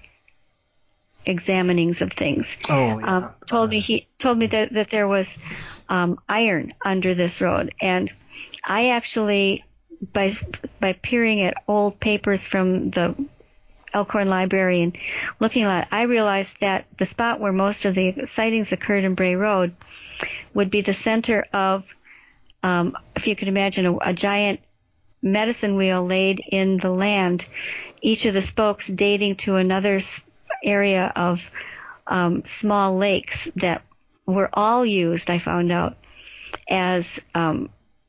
[SPEAKER 3] examinings of things.
[SPEAKER 2] Oh, yeah.
[SPEAKER 3] um, told me he told me that, that there was um, iron under this road, and I actually by by peering at old papers from the Elkhorn Library and looking at it, I realized that the spot where most of the sightings occurred in Bray Road would be the center of, um, if you could imagine, a, a giant medicine wheel laid in the land, each of the spokes dating to another area of um, small lakes that were all used, I found out, as um,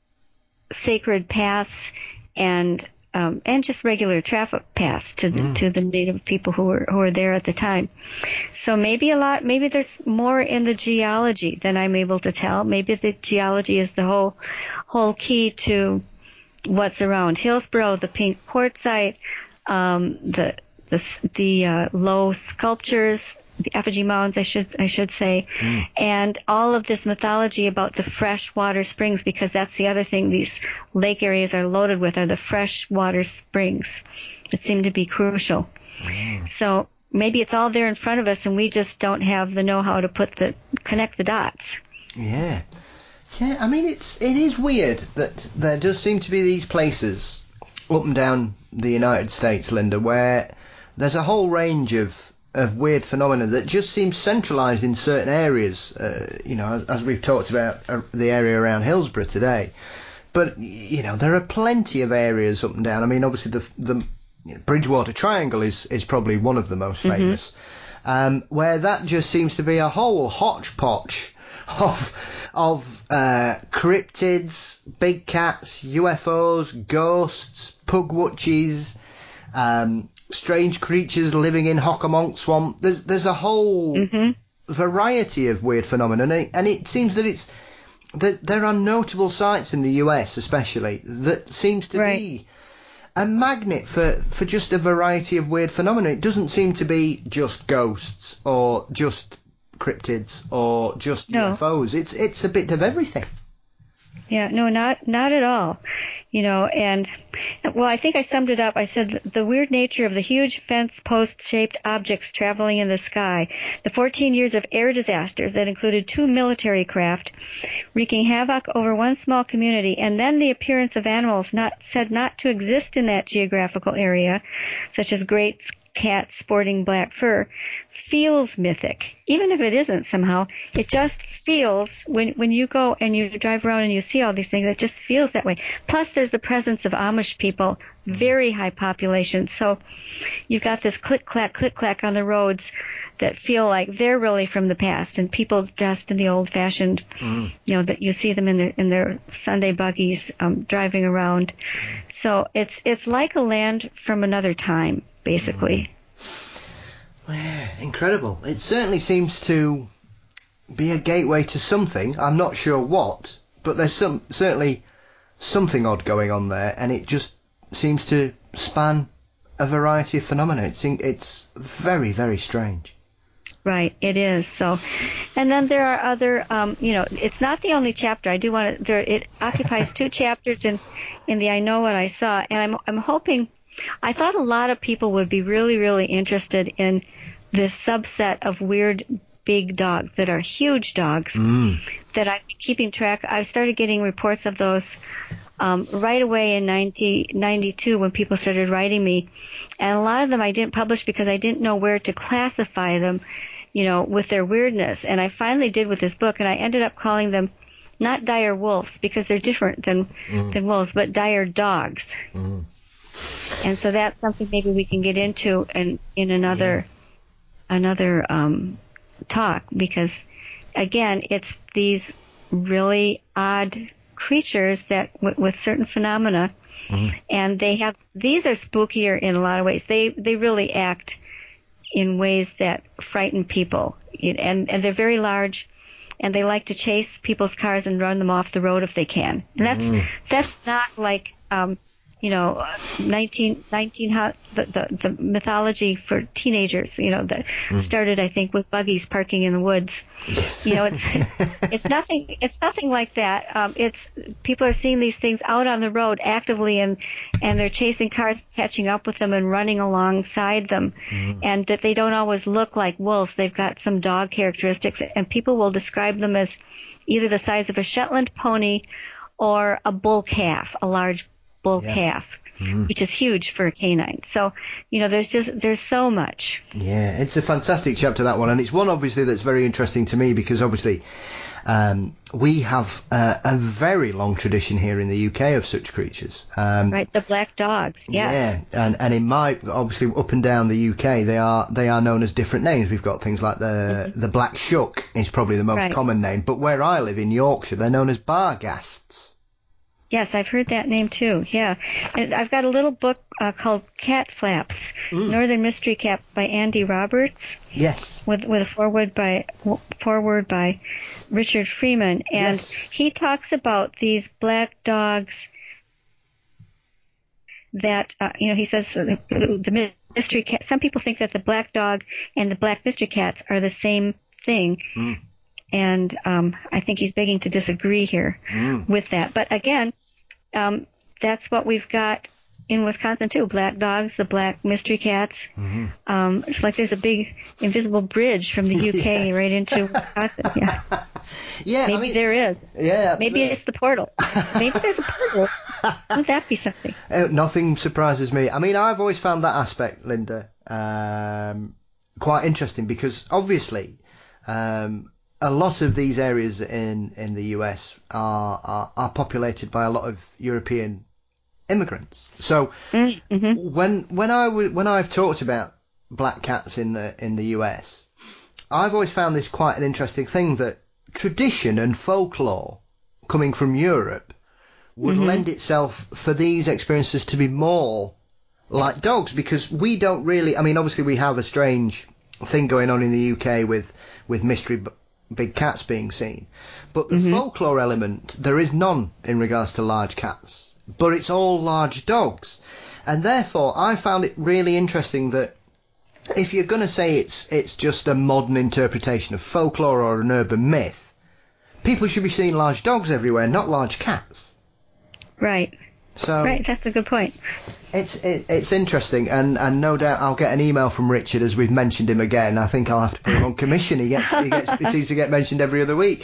[SPEAKER 3] sacred paths and Um, and just regular traffic paths to the, mm. to the native people who were who were there at the time. So maybe a lot, maybe there's more in the geology than I'm able to tell. Maybe the geology is the whole whole key to what's around Hillsborough, the pink quartzite, um, the the the uh, low sculptures, the effigy mounds, I should I should say, mm. and all of this mythology about the freshwater springs, because that's the other thing these lake areas are loaded with, are the freshwater springs that seem to be crucial. Mm. So maybe it's all there in front of us, and we just don't have the know-how to put the connect the dots.
[SPEAKER 2] Yeah, yeah. I mean, it's it is weird that there does seem to be these places up and down the United States, Linda, where there's a whole range of of weird phenomena that just seems centralised in certain areas, uh, you know, as, as we've talked about uh, the area around Hillsborough today. But, you know, there are plenty of areas up and down. I mean, obviously the the you know, Bridgewater Triangle is, is probably one of the most famous, mm-hmm. um, where that just seems to be a whole hodgepodge of of uh, cryptids, big cats, U F Os, ghosts, pugwatches, um strange creatures living in Hockomonk Swamp. There's there's a whole mm-hmm. variety of weird phenomena, and it, and it seems that it's that there are notable sites in the U S, especially, that seems to right. be a magnet for for just a variety of weird phenomena. It doesn't seem to be just ghosts or just cryptids or just no. U F Os. It's it's a bit of everything.
[SPEAKER 3] Yeah, no, not not at all. You know, and, well, I think I summed it up. I said the weird nature of the huge fence post-shaped objects traveling in the sky, the fourteen years of air disasters that included two military craft wreaking havoc over one small community, and then the appearance of animals not said not to exist in that geographical area, such as great cats sporting black fur, feels mythic. Even if it isn't somehow, it just feels, when when you go and you drive around and you see all these things, it just feels that way. Plus, there's the presence of Amish people, very high population. So you've got this click-clack, click-clack on the roads that feel like they're really from the past, and people dressed in the old-fashioned, mm. you know, that you see them in their in their Sunday buggies um, driving around. So it's it's like a land from another time, basically.
[SPEAKER 2] Yeah, incredible. It certainly seems to be a gateway to something. I'm not sure what, but there's some certainly something odd going on there, and it just seems to span a variety of phenomena. It's it's very, very strange.
[SPEAKER 3] Right, it is. So, and then there are other, um, you know, it's not the only chapter. I do want to. There, it occupies two chapters in in the I Know What I Saw, and I'm I'm hoping. I thought a lot of people would be really, really interested in this subset of weird big dogs that are huge dogs mm. that I've been keeping track. I started getting reports of those um, right away in nineteen ninety-two when people started writing me. And a lot of them I didn't publish because I didn't know where to classify them, you know, with their weirdness. And I finally did with this book, and I ended up calling them not dire wolves because they're different than, mm. than wolves, but dire dogs. Mm. And so that's something maybe we can get into in, in another yeah. another um, talk, because, again, it's these really odd creatures that w- with certain phenomena, mm-hmm. and they have these are spookier in a lot of ways. They they really act in ways that frighten people, and and they're very large. and they like to chase people's cars and run them off the road if they can. And that's mm. that's not like um, you know, nineteen, nineteen the, the the mythology for teenagers. You know, that mm. started I think with buggies parking in the woods.
[SPEAKER 2] Yes.
[SPEAKER 3] You know, it's it's nothing it's nothing like that. Um, it's people are seeing these things out on the road actively, and and they're chasing cars, catching up with them, and running alongside them, mm. and that they don't always look like wolves. They've got some dog characteristics, and people will describe them as either the size of a Shetland pony or a bull calf, a large bull yeah. calf. Mm-hmm. Which is huge for a canine. So, you know, there's just, there's so much.
[SPEAKER 2] Yeah, it's a fantastic chapter, that one. And it's one, obviously, that's very interesting to me because, obviously, um, we have uh, a very long tradition here in the U K of such creatures. Um,
[SPEAKER 3] right, the black dogs, yeah.
[SPEAKER 2] Yeah, and, and in my, obviously, up and down the U K, they are they are known as different names. We've got things like the, mm-hmm. the black shuck is probably the most right. common name. But where I live in Yorkshire, they're known as barghasts.
[SPEAKER 3] Yes, I've heard that name too. Yeah, and I've got a little book uh, called Cat Flaps: mm. Northern Mystery Cats by Andy Roberts.
[SPEAKER 2] Yes.
[SPEAKER 3] With with a foreword by foreword by Richard Freeman, and
[SPEAKER 2] yes.
[SPEAKER 3] he talks about these black dogs that uh, you know. He says uh, the mystery cat. Some people think that the black dog and the black mystery cats are the same thing. Mm. And um, I think he's begging to disagree here mm. with that. But again, um, that's what we've got in Wisconsin too. Black dogs, the black mystery cats. Mm-hmm. Um, it's like there's a big invisible bridge from the U K
[SPEAKER 2] yes.
[SPEAKER 3] right into Wisconsin. Yeah.
[SPEAKER 2] Yeah.
[SPEAKER 3] Maybe
[SPEAKER 2] I mean,
[SPEAKER 3] there is.
[SPEAKER 2] Yeah.
[SPEAKER 3] Maybe it's the portal. Maybe there's a portal. Wouldn't that be something?
[SPEAKER 2] Uh, nothing surprises me. I mean, I've always found that aspect, Linda, um, quite interesting because obviously. Um, A lot of these areas in, in the U S are, are are populated by a lot of European immigrants. So mm-hmm. when when I w- when I've talked about black cats in the in the U S, I've always found this quite an interesting thing that tradition and folklore coming from Europe would mm-hmm. lend itself for these experiences to be more like dogs because we don't really. I mean, obviously we have a strange thing going on in the U K with with mystery. B- big cats being seen, but the mm-hmm. folklore element there is none in regards to large cats, but it's all large dogs, and therefore I found it really interesting that if you're going to say it's it's just a modern interpretation of folklore or an urban myth, people should be seeing large dogs everywhere, not large cats.
[SPEAKER 3] Right.
[SPEAKER 2] So
[SPEAKER 3] right, that's a good point.
[SPEAKER 2] It's it, it's interesting, and, and no doubt I'll get an email from Richard as we've mentioned him again. I think I'll have to put him on commission. He gets he gets he seems to get mentioned every other week.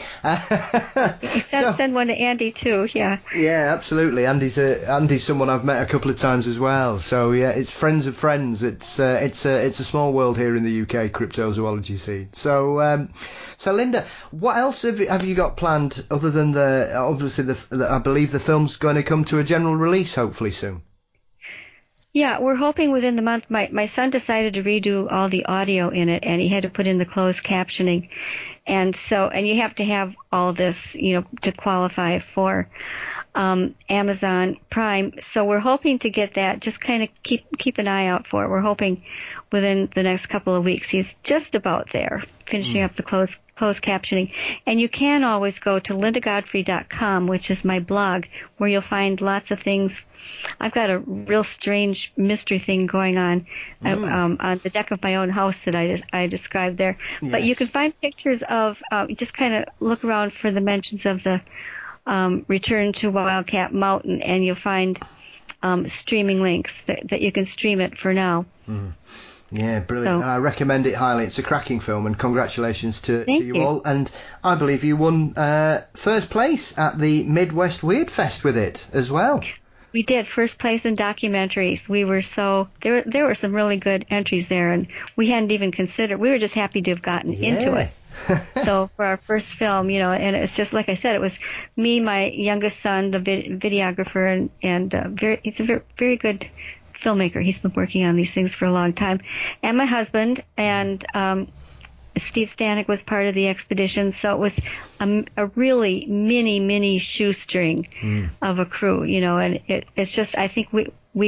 [SPEAKER 3] so, send one to Andy too. Yeah.
[SPEAKER 2] Yeah, absolutely. Andy's a, Andy's someone I've met a couple of times as well. So yeah, it's friends of friends. It's uh, it's a it's a small world here in the U K cryptozoology scene. So um, so Linda, what else have, have you got planned other than the obviously the, the I believe the film's going to come to a general release hopefully soon.
[SPEAKER 3] Yeah, we're hoping within the month. My my son decided to redo all the audio in it, and he had to put in the closed captioning, and so and you have to have all this, you know, to qualify for um, Amazon Prime. So we're hoping to get that. Just kind of keep keep an eye out for it. We're hoping within the next couple of weeks. He's just about there, finishing mm. up the closed closed captioning. And you can always go to linda godfrey dot com, which is my blog, where you'll find lots of things. I've got a real strange mystery thing going on mm. um, on the deck of my own house that I, I described there. Yes. But you can find pictures of, uh, just kind of look around for the mentions of the um, Return to Wildcat Mountain, and you'll find um, streaming links that, that you can stream it for now.
[SPEAKER 2] Mm. Yeah, brilliant.
[SPEAKER 3] So,
[SPEAKER 2] I recommend it highly. It's a cracking film, and congratulations to, to you,
[SPEAKER 3] you
[SPEAKER 2] all. And I believe you won uh, first place at the Midwest Weird Fest with it as well.
[SPEAKER 3] We did first place in documentaries. We were so there. Were, there were some really good entries there, and we hadn't even considered. We were just happy to have gotten
[SPEAKER 2] yeah.
[SPEAKER 3] into it. So for our first film, you know, and it's just like I said, it was me, my youngest son, the vid- videographer, and and uh, very. It's a very, very good filmmaker. He's been working on these things for a long time, and my husband and. Um, Steve Stanek was part of the expedition, so it was a, a really mini, mini shoestring mm. of a crew, you know, and it, it's just, I think we we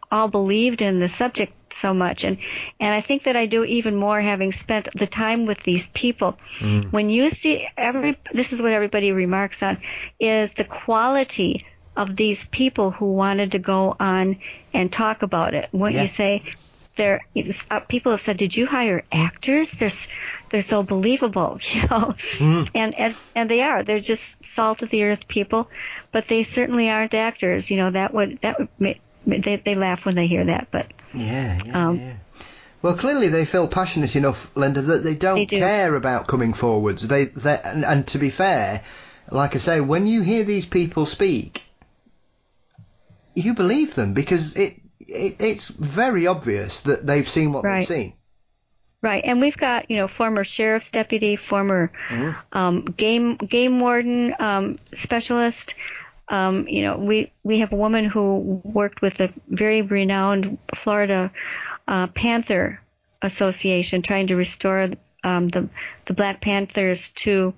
[SPEAKER 3] all believed in the subject so much. And, and I think that I do even more having spent the time with these people. Mm. When you see every, this is what everybody remarks on, is the quality of these people who wanted to go on and talk about it. When yeah. you say, they're, uh, people have said, did you hire actors? They're, they're so believable, you know, mm. and, and, and they are, they're just salt of the earth people, but they certainly aren't actors. You know, that would, that would make, they, they laugh when they hear that, but.
[SPEAKER 2] Yeah, yeah, um, yeah. Well, clearly they feel passionate enough, Linda, that they don't they do. care about coming forwards. They, they and, and to be fair, like I say, when you hear these people speak, you believe them because it, it it's very obvious that they've seen what right. they've seen.
[SPEAKER 3] Right, and we've got, you know, former sheriff's deputy, former mm. um, game game warden um, specialist. Um, you know, we, we have a woman who worked with a very renowned Florida uh, Panther Association trying to restore um, the the Black Panthers to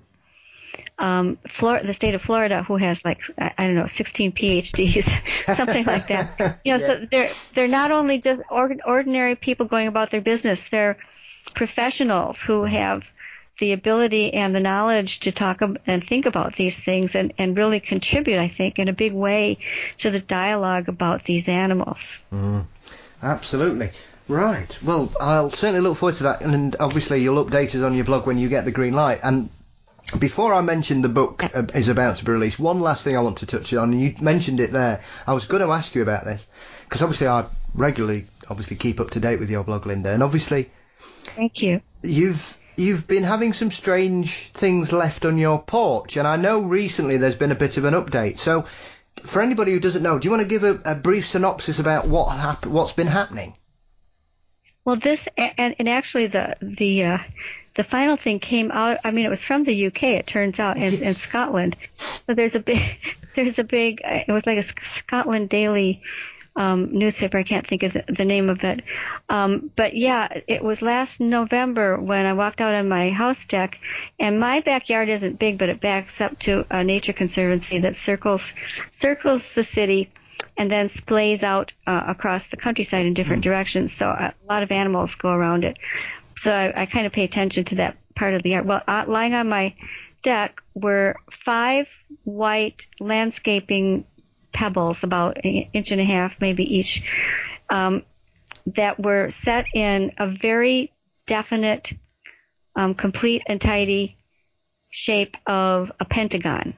[SPEAKER 3] um, Flor- the state of Florida, who has like, I, I don't know, sixteen P H Ds, something like that. You know, yeah. so they're, they're not only just or- ordinary people going about their business, they're professionals who have the ability and the knowledge to talk and think about these things and, and really contribute, I think, in a big way to the dialogue about these animals.
[SPEAKER 2] Mm, absolutely. Right. Well, I'll certainly look forward to that, and obviously you'll update us on your blog when you get the green light. And before I mention the book uh, is about to be released, one last thing I want to touch on, and you mentioned it there. I was going to ask you about this, because obviously I regularly obviously keep up to date with your blog, Linda, and obviously...
[SPEAKER 3] Thank you.
[SPEAKER 2] You've... You've been having some strange things left on your porch, and I know recently there's been a bit of an update. So, for anybody who doesn't know, do you want to give a, a brief synopsis about what hap- what's been happening?
[SPEAKER 3] Well, this and, and actually the the uh, the final thing came out. I mean, it was from the U K. It turns out, in, yes. in Scotland. So there's a big there's a big. It was like a Scotland Daily. Um, newspaper, I can't think of the, the name of it. Um, but yeah, it was last November when I walked out on my house deck, and my backyard isn't big, but it backs up to a nature conservancy that circles circles the city and then splays out uh, across the countryside in different mm. directions. So a lot of animals go around it. So I, I kind of pay attention to that part of the yard. Well, uh, lying on my deck were five white landscaping pebbles, about an inch and a half maybe each, um, that were set in a very definite, um, complete and tidy shape of a pentagon.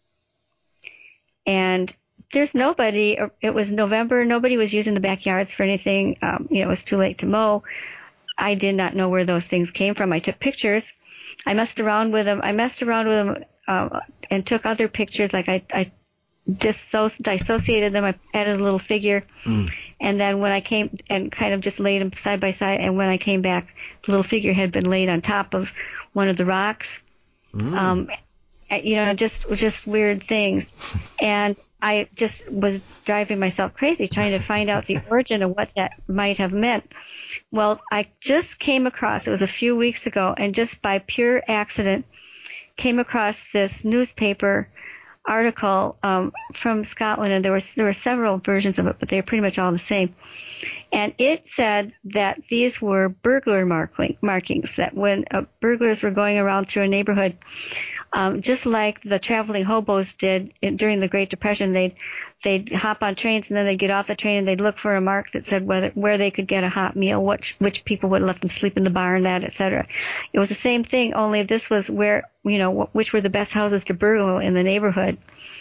[SPEAKER 3] And there's nobody, it was November, nobody was using the backyards for anything. Um, you know, it was too late to mow. I did not know where those things came from. I took pictures. I messed around with them. I messed around with them uh, and took other pictures. Like I, I Disso- dissociated them. I added a little figure, mm. and then when I came and kind of just laid them side by side, and when I came back, the little figure had been laid on top of one of the rocks. Mm. Um, you know, just just weird things, and I just was driving myself crazy trying to find out the origin of what that might have meant. Well, I just came across, it was a few weeks ago, and just by pure accident, came across this newspaper article um, from Scotland, and there was there were several versions of it, but they were pretty much all the same. And it said that these were burglar marking, markings, that when uh, burglars were going around through a neighborhood, um, just like the traveling hobos did in, during the Great Depression, they'd they'd hop on trains and then they'd get off the train and they'd look for a mark that said whether where they could get a hot meal, which which people would let them sleep in the barn, that, et cetera. It was the same thing, only this was where, you know, which were the best houses to burgle in the neighborhood.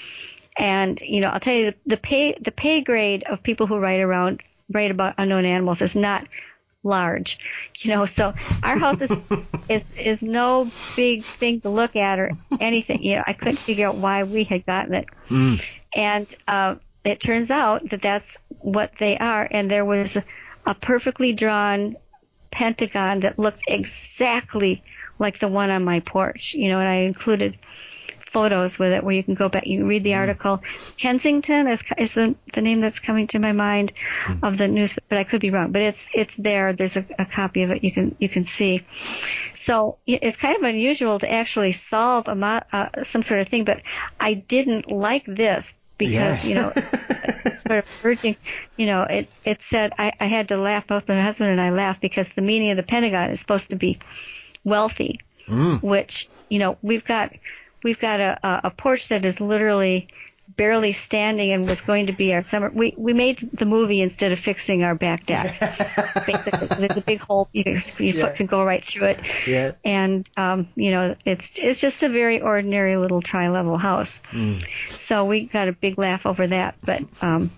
[SPEAKER 3] And, you know, I'll tell you, the, the pay the pay grade of people who write around write about unknown animals is not large, you know. So our house is is is no big thing to look at or anything. You know, I couldn't figure out why we had gotten it. Mm. And uh, it turns out that that's what they are. And there was a, a perfectly drawn pentagon that looked exactly like the one on my porch, you know, and I included photos with it where you can go back, you can read the article. Kensington is, is the, the name that's coming to my mind mm. of the news, but I could be wrong. But it's it's there. There's a, a copy of it you can you can see. So it's kind of unusual to actually solve a mo- uh, some sort of thing, but I didn't like this because,
[SPEAKER 2] Yes.
[SPEAKER 3] you know, sort of urging, you know, it, it said, I, I had to laugh, both my husband and I laughed, because the meaning of the Pentagon is supposed to be wealthy,
[SPEAKER 2] Mm.
[SPEAKER 3] which, you know, we've got, we've got a, a, a porch that is literally barely standing and was going to be our summer. We we made the movie instead of fixing our back deck. Basically, there's a big hole. You can, your
[SPEAKER 2] Yeah.
[SPEAKER 3] foot can go right through it.
[SPEAKER 2] Yeah.
[SPEAKER 3] And um, you know, it's it's just a very ordinary little tri-level house.
[SPEAKER 2] Mm.
[SPEAKER 3] So we got a big laugh over that. But um,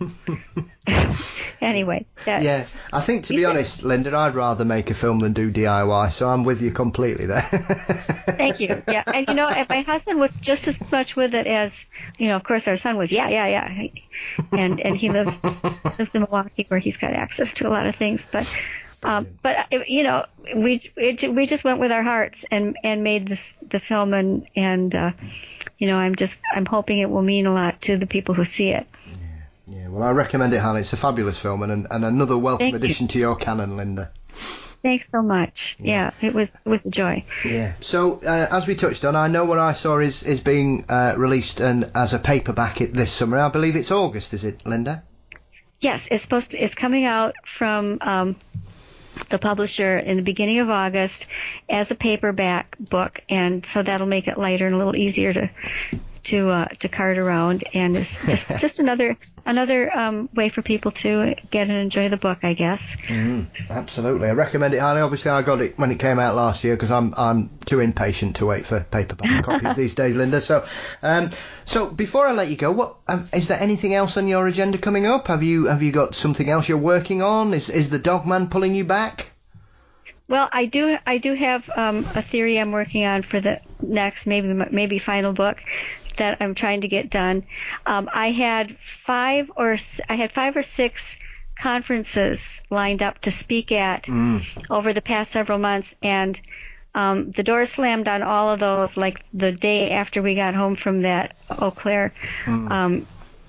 [SPEAKER 3] anyway, that,
[SPEAKER 2] Yeah, I think, to be honest, Linda, I'd rather make a film than do D I Y, so I'm with you completely there.
[SPEAKER 3] Thank you. Yeah, and you know, if my husband was just as much with it as, you know, of course, our son was. Yeah, yeah, yeah. And and he lives lives in Milwaukee, where he's got access to a lot of things. But um, but you know, we it, we just went with our hearts and and made this the film, and and uh, you know, I'm just I'm hoping it will mean a lot to the people who see it.
[SPEAKER 2] Yeah, well, I recommend it, Hannah. It's a fabulous film, and and another welcome
[SPEAKER 3] Thank
[SPEAKER 2] addition
[SPEAKER 3] you.
[SPEAKER 2] to your canon, Linda.
[SPEAKER 3] Thanks so much. Yeah, it was it was a joy.
[SPEAKER 2] Yeah. So, uh, as we touched on, I Know What I Saw is is being uh, released and as a paperback it, this summer. I believe it's August, is it, Linda?
[SPEAKER 3] Yes, it's supposed to, it's coming out from um, the publisher in the beginning of August as a paperback book, and so that'll make it lighter and a little easier to to uh, to cart around, and it's just just another another um, way for people to get and enjoy the book, I guess.
[SPEAKER 2] Mm, absolutely, I recommend it highly. Obviously, I got it when it came out last year because I'm I'm too impatient to wait for paperback copies these days, Linda. So, um, so before I let you go, what um, is there anything else on your agenda coming up? Have you have you got something else you're working on? Is is the Dogman pulling you back?
[SPEAKER 3] Well, I do I do have um, a theory I'm working on for the next maybe maybe final book that I'm trying to get done. Um, I had five or I had five or six conferences lined up to speak at
[SPEAKER 2] Mm.
[SPEAKER 3] over the past several months, and um, the door slammed on all of those like the day after we got home from that Eau Claire
[SPEAKER 2] Mm.
[SPEAKER 3] um,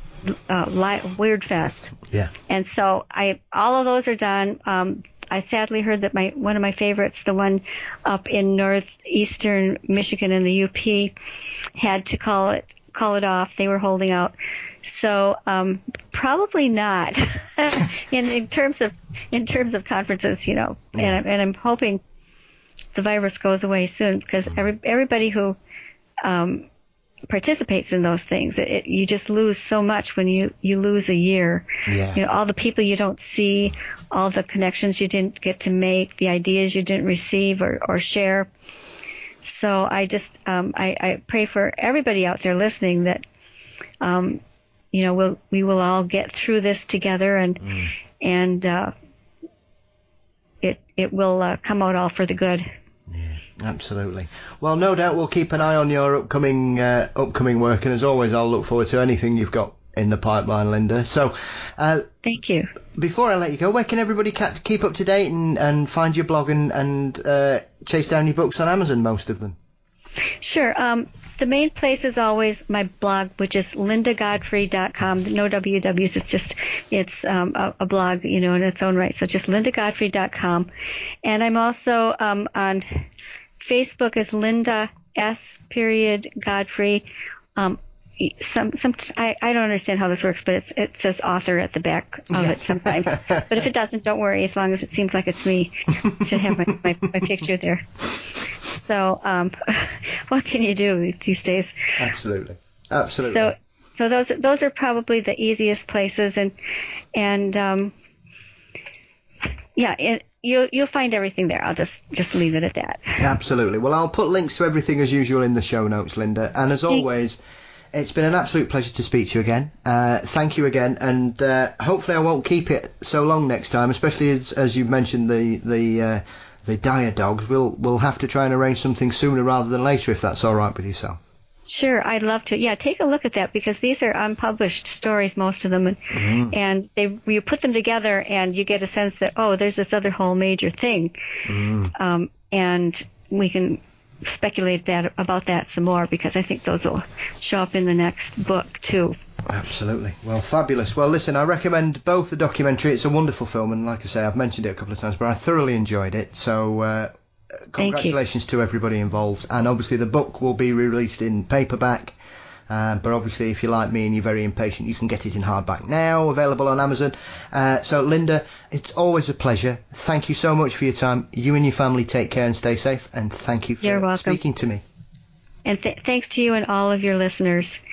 [SPEAKER 3] uh, li- Weird Fest.
[SPEAKER 2] Yeah.
[SPEAKER 3] And so I all of those are done. Um, I sadly heard that my one of my favorites, the one up in northeastern Michigan in the U P, had to call it call it off. They were holding out. So um, probably not in, in terms of in terms of conferences, you know.
[SPEAKER 2] Yeah.
[SPEAKER 3] And, I'm, and I'm hoping the virus goes away soon, because every everybody who um, participates in those things, it, it, you just lose so much when you, you lose a year.
[SPEAKER 2] Yeah.
[SPEAKER 3] You know, all the people you don't see, all the connections you didn't get to make, the ideas you didn't receive or, or share. So I just um, I, I pray for everybody out there listening that um, you know we'll we will all get through this together, and
[SPEAKER 2] Mm.
[SPEAKER 3] and uh, it it will uh, come out all for the good.
[SPEAKER 2] Absolutely. Well, no doubt we'll keep an eye on your upcoming uh, upcoming work, and as always, I'll look forward to anything you've got in the pipeline, Linda. So, uh,
[SPEAKER 3] Thank you.
[SPEAKER 2] before I let you go, where can everybody ca- keep up to date and, and find your blog and, and uh, chase down your books on Amazon, most of them?
[SPEAKER 3] Sure. Um, the main place is always my blog, which is linda godfrey dot com. No W Ws. It's just it's um, a, a blog, you know, in its own right. So just linda godfrey dot com, and I'm also um, on Facebook as Linda S. Period Godfrey. Um, some some I, I don't understand how this works, but it's, it says author at the back of
[SPEAKER 2] Yeah.
[SPEAKER 3] it sometimes. But if it doesn't, don't worry. As long as it seems like it's me, it should have my, my, my picture there. So um, what can you do these days?
[SPEAKER 2] Absolutely. Absolutely.
[SPEAKER 3] So so those those are probably the easiest places, and and um, yeah, it, you'll you'll find everything there. I'll just just leave it at that.
[SPEAKER 2] Absolutely. Well, I'll put links to everything as usual in the show notes, Linda. And as always, it's been an absolute pleasure to speak to you again. Uh, thank you again, and uh, hopefully I won't keep it so long next time, especially as, as you mentioned the the uh, the dire dogs. We'll we'll have to try and arrange something sooner rather than later, if that's all right with yourself.
[SPEAKER 3] Sure, I'd love to. Yeah, take a look at that, because these are unpublished stories, most of them, and,
[SPEAKER 2] Mm.
[SPEAKER 3] and they you put them together and you get a sense that, oh, there's this other whole major thing,
[SPEAKER 2] Mm.
[SPEAKER 3] um, and we can speculate that about that some more, because I think those will show up in the next book too.
[SPEAKER 2] Absolutely. Well, fabulous. Well, listen, I recommend both the documentary. It's a wonderful film, and like I say, I've mentioned it a couple of times, but I thoroughly enjoyed it. So uh, congratulations to everybody involved. And obviously the book will be released in paperback Uh, but obviously, if you're like me and you're very impatient, you can get it in hardback now, available on Amazon. Uh, so, Linda, it's always a pleasure. Thank you so much for your time. You and your family take care and stay safe. And thank you for
[SPEAKER 3] You're welcome.
[SPEAKER 2] speaking to me.
[SPEAKER 3] And th- thanks to you and all of your listeners.